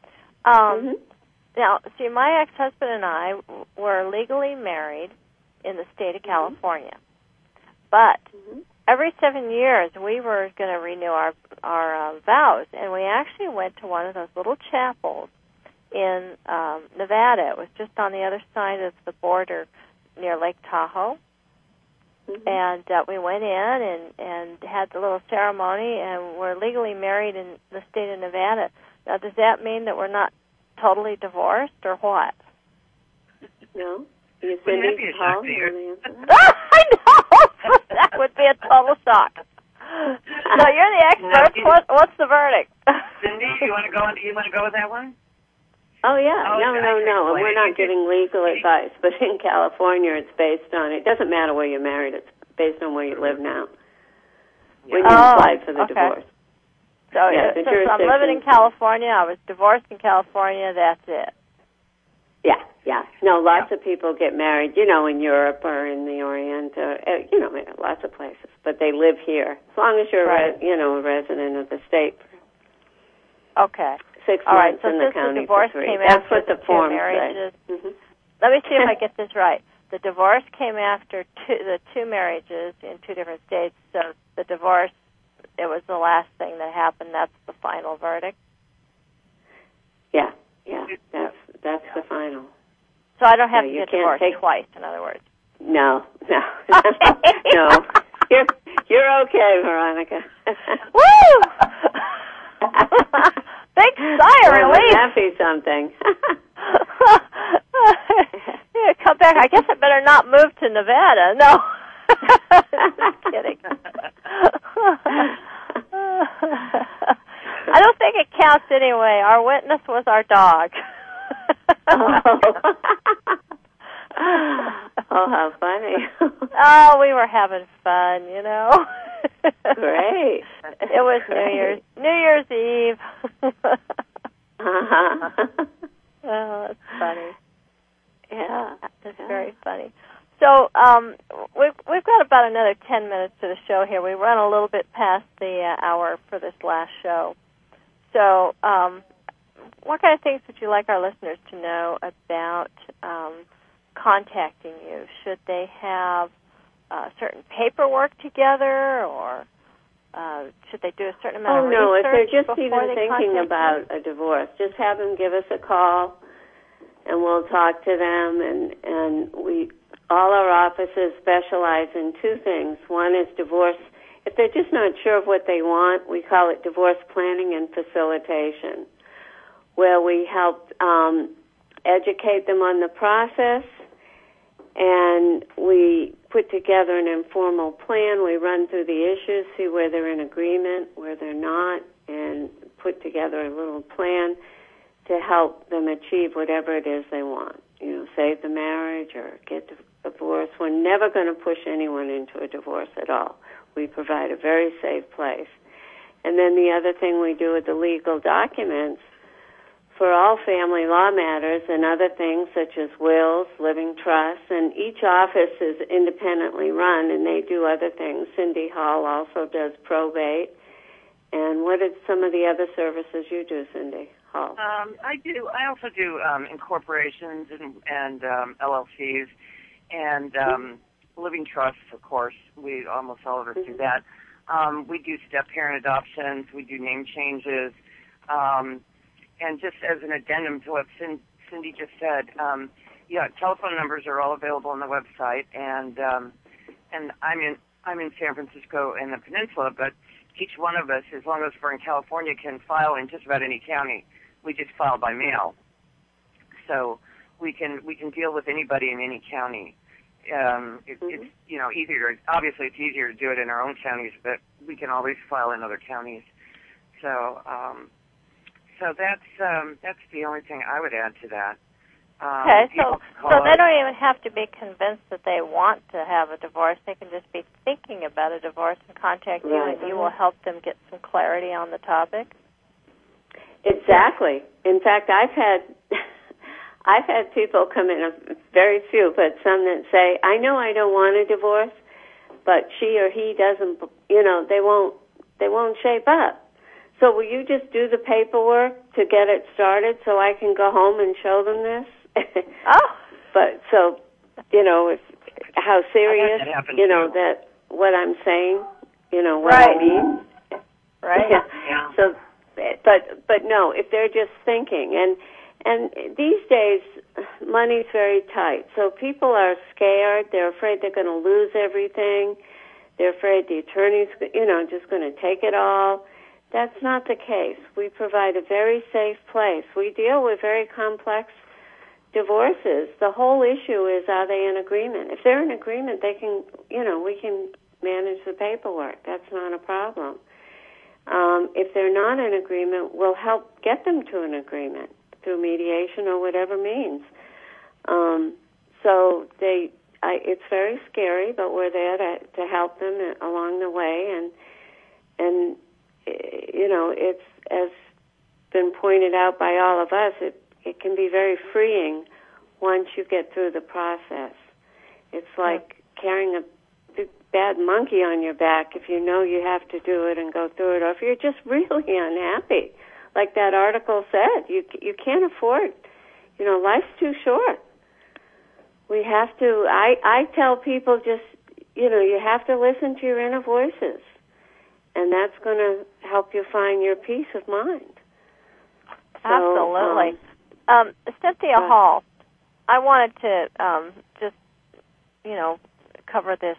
Now, see, my ex-husband and I were legally married in the state of California, but every 7 years we were going to renew our vows, and we actually went to one of those little chapels in Nevada. It was just on the other side of the border near Lake Tahoe, and we went in and had the little ceremony, and we're legally married in the state of Nevada. Now, does that mean that we're not totally divorced, or what? No. You Cindy Hall? I know! That would be a total shock. So you're the expert. What's the verdict? Cindy, you want to go with that one? Oh, yeah. No. We're not giving legal advice, but in California it's based on, it doesn't matter where you're married, it's based on where you live now. When you apply for the divorce. So, since I'm living in California, I was divorced in California, that's it. Yeah. No, lots of people get married, in Europe or in the Orient, or, lots of places. But they live here, as long as you're, a resident of the state. Okay. 6 All right, months so in the since county the divorce for 3. came That's after what the form marriages. says. Let me see if I get this right. The divorce came after the two marriages in 2 different states, so the divorce, it was the last thing that happened. That's the final verdict? Yeah. That's the final. So I don't have to get divorced twice, in other words. No. Okay. No. You're okay, Veronica. Woo! Big sigh of relief. That be something. Yeah, come back. I guess I better not move to Nevada. No. Just kidding. I don't think it counts anyway. Our witness was our dog. Oh, how funny. Oh, we were having fun, you know. Great. It was New Year's Eve. Oh, that's funny. Yeah. That's very funny. So we've got about another 10 minutes to the show here. We run a little bit past the hour for this last show. So what kind of things would you like our listeners to know about contacting you? Should they have certain paperwork together, or should they do a certain amount of research? Oh, no, if they're just even thinking about a divorce, just have them give us a call, and we'll talk to them, and all our offices specialize in two things. One is divorce. If they're just not sure of what they want, we call it divorce planning and facilitation, where we help educate them on the process, and we put together an informal plan. We run through the issues, see where they're in agreement, where they're not, and put together a little plan to help them achieve whatever it is they want. Save the marriage or get divorced. We're never going to push anyone into a divorce at all. We provide a very safe place. And then the other thing we do with the legal documents for all family law matters and other things such as wills, living trusts, and each office is independently run, and they do other things. Cindy Hall also does probate. And what are some of the other services you do, Cindy Hall? I also do incorporations and LLCs and living trusts, of course. We almost all of us do that. We do step-parent adoptions. We do name changes. And just as an addendum to what Cindy just said, telephone numbers are all available on the website, and I'm in San Francisco and the Peninsula, but each one of us, as long as we're in California, can file in just about any county. We just file by mail, so we can deal with anybody in any county. It's easier. Obviously, it's easier to do it in our own counties, but we can always file in other counties. So that's the only thing I would add to that. Okay, so they don't even have to be convinced that they want to have a divorce. They can just be thinking about a divorce and contact you, and you will help them get some clarity on the topic. Exactly. In fact, I've had people come in, very few, but some that say, I know I don't want a divorce, but she or he doesn't, they won't shape up. So will you just do the paperwork to get it started so I can go home and show them this? Oh. But so, how serious, that what I'm saying, what I mean? Right. Yeah. So, but no, if they're just thinking, and these days, money's very tight. So people are scared. They're afraid they're going to lose everything. They're afraid the attorney's, just going to take it all. That's not the case. We provide a very safe place. We deal with very complex divorces. The whole issue is, are they in agreement? If they're in agreement, they can, we can manage the paperwork. That's not a problem. If they're not in agreement, we'll help get them to an agreement through mediation or whatever means. So it's very scary, but we're there to help them along the way, and it's, as been pointed out by all of us, it can be very freeing once you get through the process. It's like carrying a big bad monkey on your back if you know you have to do it and go through it, or if you're just really unhappy. Like that article said, you can't afford, life's too short. We have to, I tell people just, you have to listen to your inner voices, and that's going to help you find your peace of mind. Absolutely. Cynthia Hall, I wanted to just, cover this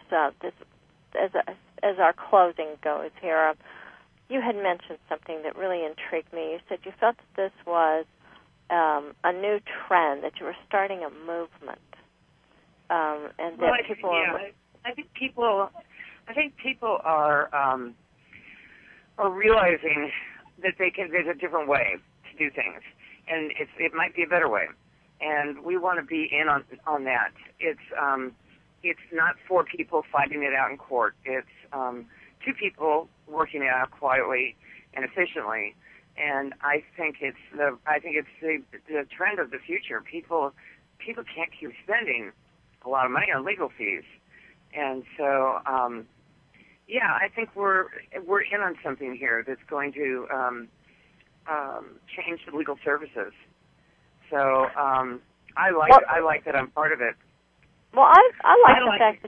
as our closing goes here. You had mentioned something that really intrigued me. You said you felt that this was a new trend, that you were starting a movement, and that people. Yeah, I think people are realizing that there's a different way to do things, and it might be a better way. and we want to be in on that. It's not 4 people fighting it out in court. It's 2 people working it out quietly and efficiently. And I think it's the trend of the future. People can't keep spending a lot of money on legal fees, and so I think we're in on something here that's going to change the legal services. So I like that I'm part of it. Well, I like the fact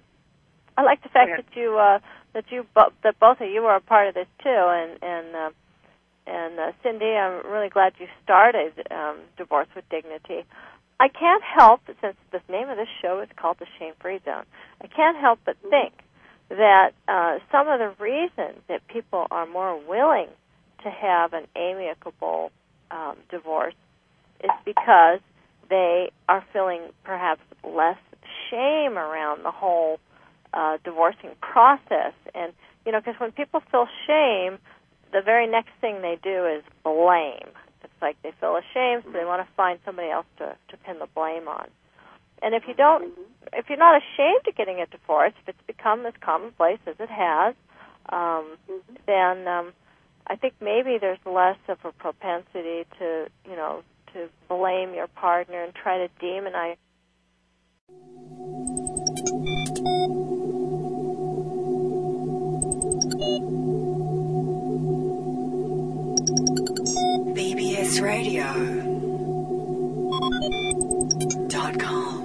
that both of you are a part of this too, and Cindy, I'm really glad you started Divorce with Dignity. I can't help, since the name of this show is called The Shame-Free Zone, I can't help but think that some of the reasons that people are more willing to have an amicable divorce is because they are feeling perhaps less shame around the whole divorcing process. And, because when people feel shame, the very next thing they do is blame. It's like they feel ashamed, so they want to find somebody else to pin the blame on. And if you're not ashamed of getting a divorce, if it's become as commonplace as it has, then I think maybe there's less of a propensity to blame your partner and try to demonize. BBSRadio.com.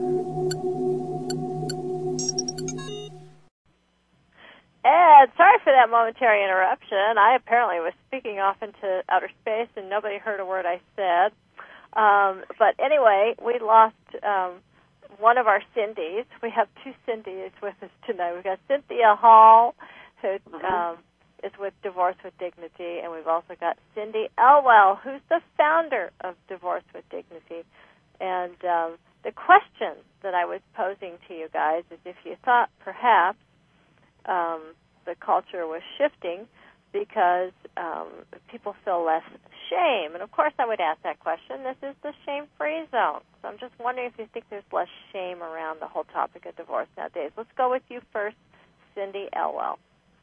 Ed, sorry for that momentary interruption. I apparently was speaking off into outer space and nobody heard a word I said. But anyway, we lost one of our Cindys. We have 2 Cindys with us tonight. We've got Cynthia Hall, who is with Divorce with Dignity, and we've also got Cindy Elwell, who's the founder of Divorce with Dignity. And the question that I was posing to you guys is if you thought perhaps the culture was shifting because people feel less shame. And, of course, I would ask that question. This is the shame-free zone. So I'm just wondering if you think there's less shame around the whole topic of divorce nowadays. Let's go with you first, Cindy Elwell.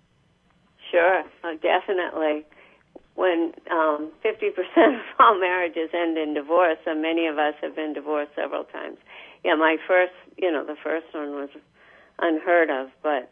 Sure, definitely. When 50% of all marriages end in divorce, and many of us have been divorced several times. Yeah, the first one was unheard of, but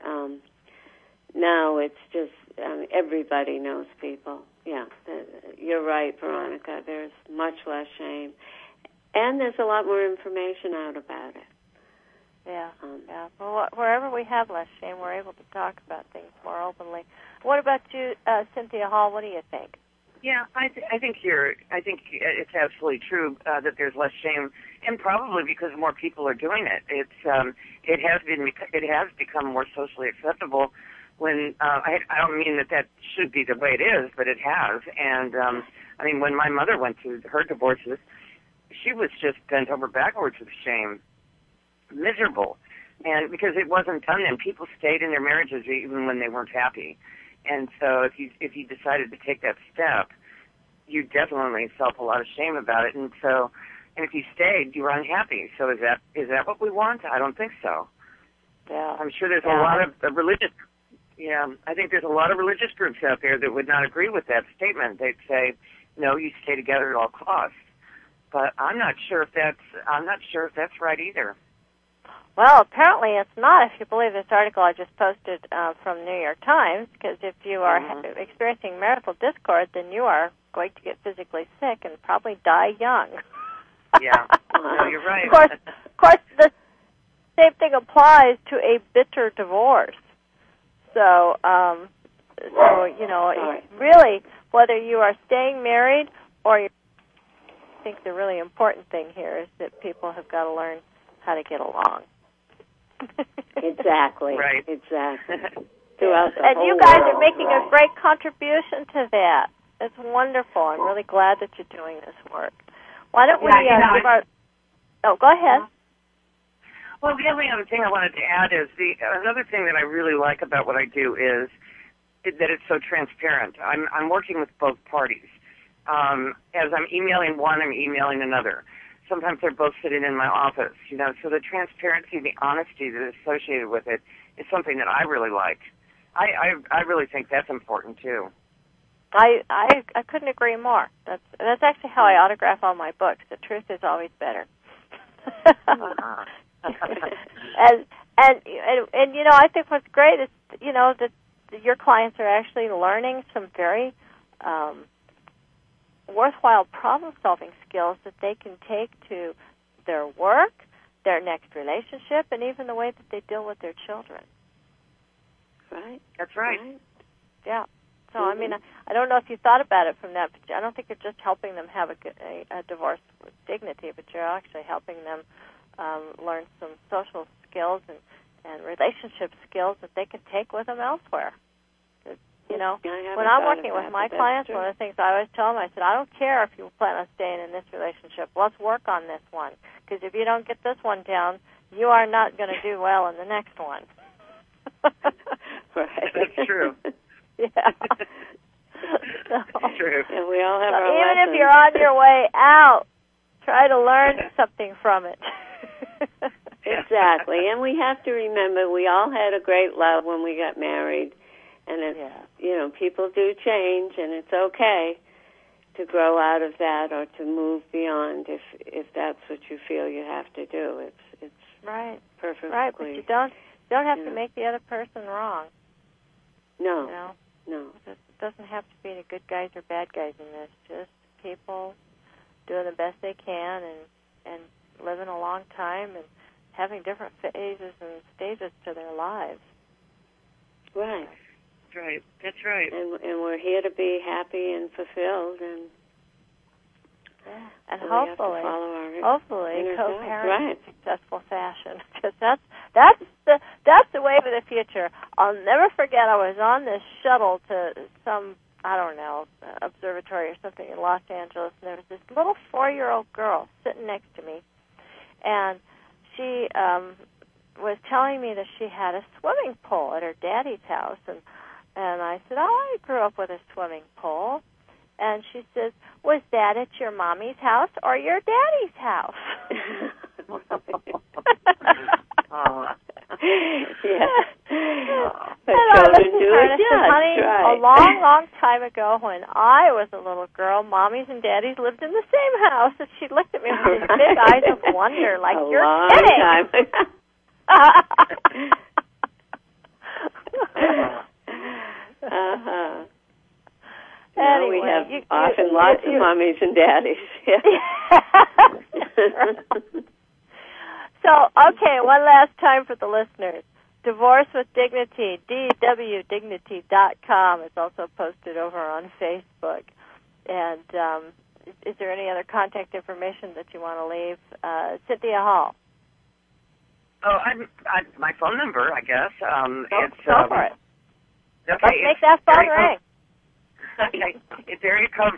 now it's just everybody knows people. Yeah, you're right, Veronica. There's much less shame, and there's a lot more information out about it. Yeah. Well, wherever we have less shame, we're able to talk about things more openly. What about you, Cynthia Hall? What do you think? Yeah, I think it's absolutely true that there's less shame, and probably because more people are doing it. It has become more socially acceptable. When I don't mean that should be the way it is, but it has. And I mean, when my mother went through her divorces, she was just bent over backwards with shame, miserable, and because it wasn't done then, people stayed in their marriages even when they weren't happy. And so if you decided to take that step, you definitely felt a lot of shame about it. And if you stayed, you were unhappy. So is that what we want? I don't think so. Yeah. I'm sure there's a lot of religious. Yeah, I think there's a lot of religious groups out there that would not agree with that statement. They'd say, no, you stay together at all costs. But I'm not sure if that's right either. Well, apparently it's not, if you believe this article I just posted from New York Times, because if you are experiencing marital discord, then you are going to get physically sick and probably die young. Yeah, no, you're right. Of course, the same thing applies to a bitter divorce. So really, whether you are staying married or I think the really important thing here is that people have got to learn how to get along. Exactly. Right. Exactly. And you guys are making a great contribution to that. It's wonderful. I'm really glad that you're doing this work. Why don't we give our... Oh, go ahead. Well, the only other thing I wanted to add is another thing that I really like about what I do is that it's so transparent. I'm working with both parties. As I'm emailing one, I'm emailing another. sometimes they're both sitting in my office, so the transparency, the honesty that is associated with it is something that I really like. I really think that's important too. I couldn't agree more. That's actually how I autograph all my books. The truth is always better. and I think what's great is that your clients are actually learning some very worthwhile problem-solving skills that they can take to their work, their next relationship, and even the way that they deal with their children. Right. That's right. Yeah. So, I mean, I don't know if you thought about it from that, but I don't think you're just helping them have a divorce with dignity, but you're actually helping them learn some social skills and relationship skills that they can take with them elsewhere. When I'm working with my clients, one of the things I always tell them, I said, I don't care if you plan on staying in this relationship. Let's work on this one, because if you don't get this one down, you are not going to do well in the next one. Right. That's true. Yeah. That's true. And we all have our even lessons. if you're on your way out, try to learn something from it. Exactly. And we have to remember we all had a great love when we got married. And it's, people do change, and it's okay to grow out of that or to move beyond if that's what you feel you have to do. It's right. Perfectly. Right, but you don't have to make the other person wrong. No. No. It doesn't have to be the good guys or bad guys in this. Just people doing the best they can and living a long time and having different phases and stages to their lives. Right. That's right. And we're here to be happy and fulfilled, and hopefully co-parent in a successful fashion. Because that's the wave of the future. I'll never forget. I was on this shuttle to some observatory or something in Los Angeles, and there was this little 4-year-old girl sitting next to me, and she was telling me that she had a swimming pool at her daddy's house, and I said, I grew up with a swimming pool. And she says, was that at your mommy's house or your daddy's house? Yeah. But children do it, honey, right. A long, long time ago when I was a little girl, mommies and daddies lived in the same house. And she looked at me with these big eyes of wonder, like, you're kidding. Time ago. Anyway, we have often lots of mommies and daddies. So, okay, one last time for the listeners. Divorce with Dignity, dwdignity.com. It's also posted over on Facebook. And is there any other contact information that you want to leave? Cynthia Hall. Oh, my phone number, I guess. Go for it. Okay, let's make that phone ring. Okay, it's area code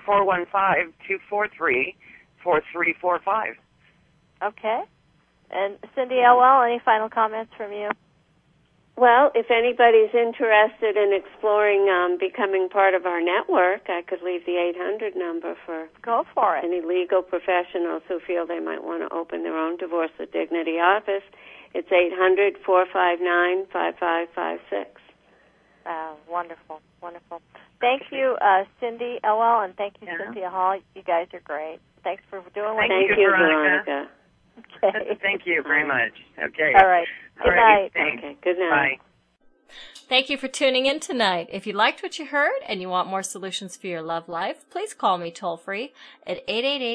415-243-4345. Okay. And Cindy Elwell, any final comments from you? Well, if anybody's interested in exploring becoming part of our network, I could leave the 800 number for Go for it. Any legal professionals who feel they might want to open their own Divorce with Dignity office. It's 800-459-5556. Wonderful, wonderful. Thank you, Cindy Elwell, and thank you, Cynthia Hall. You guys are great. Thanks for doing what you do. Thank you, Veronica. Okay. Thank you very much. Okay. All right. Good night. Thanks. Okay. Good night. Bye. Thank you for tuning in tonight. If you liked what you heard and you want more solutions for your love life, please call me toll-free at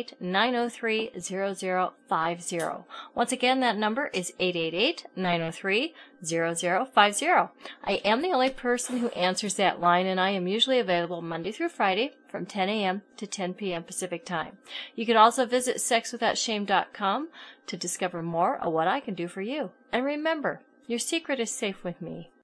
888-903-0050. Once again, that number is 888-903-0050. I am the only person who answers that line, and I am usually available Monday through Friday from 10 a.m. to 10 p.m. Pacific Time. You can also visit sexwithoutshame.com to discover more of what I can do for you. And remember, your secret is safe with me.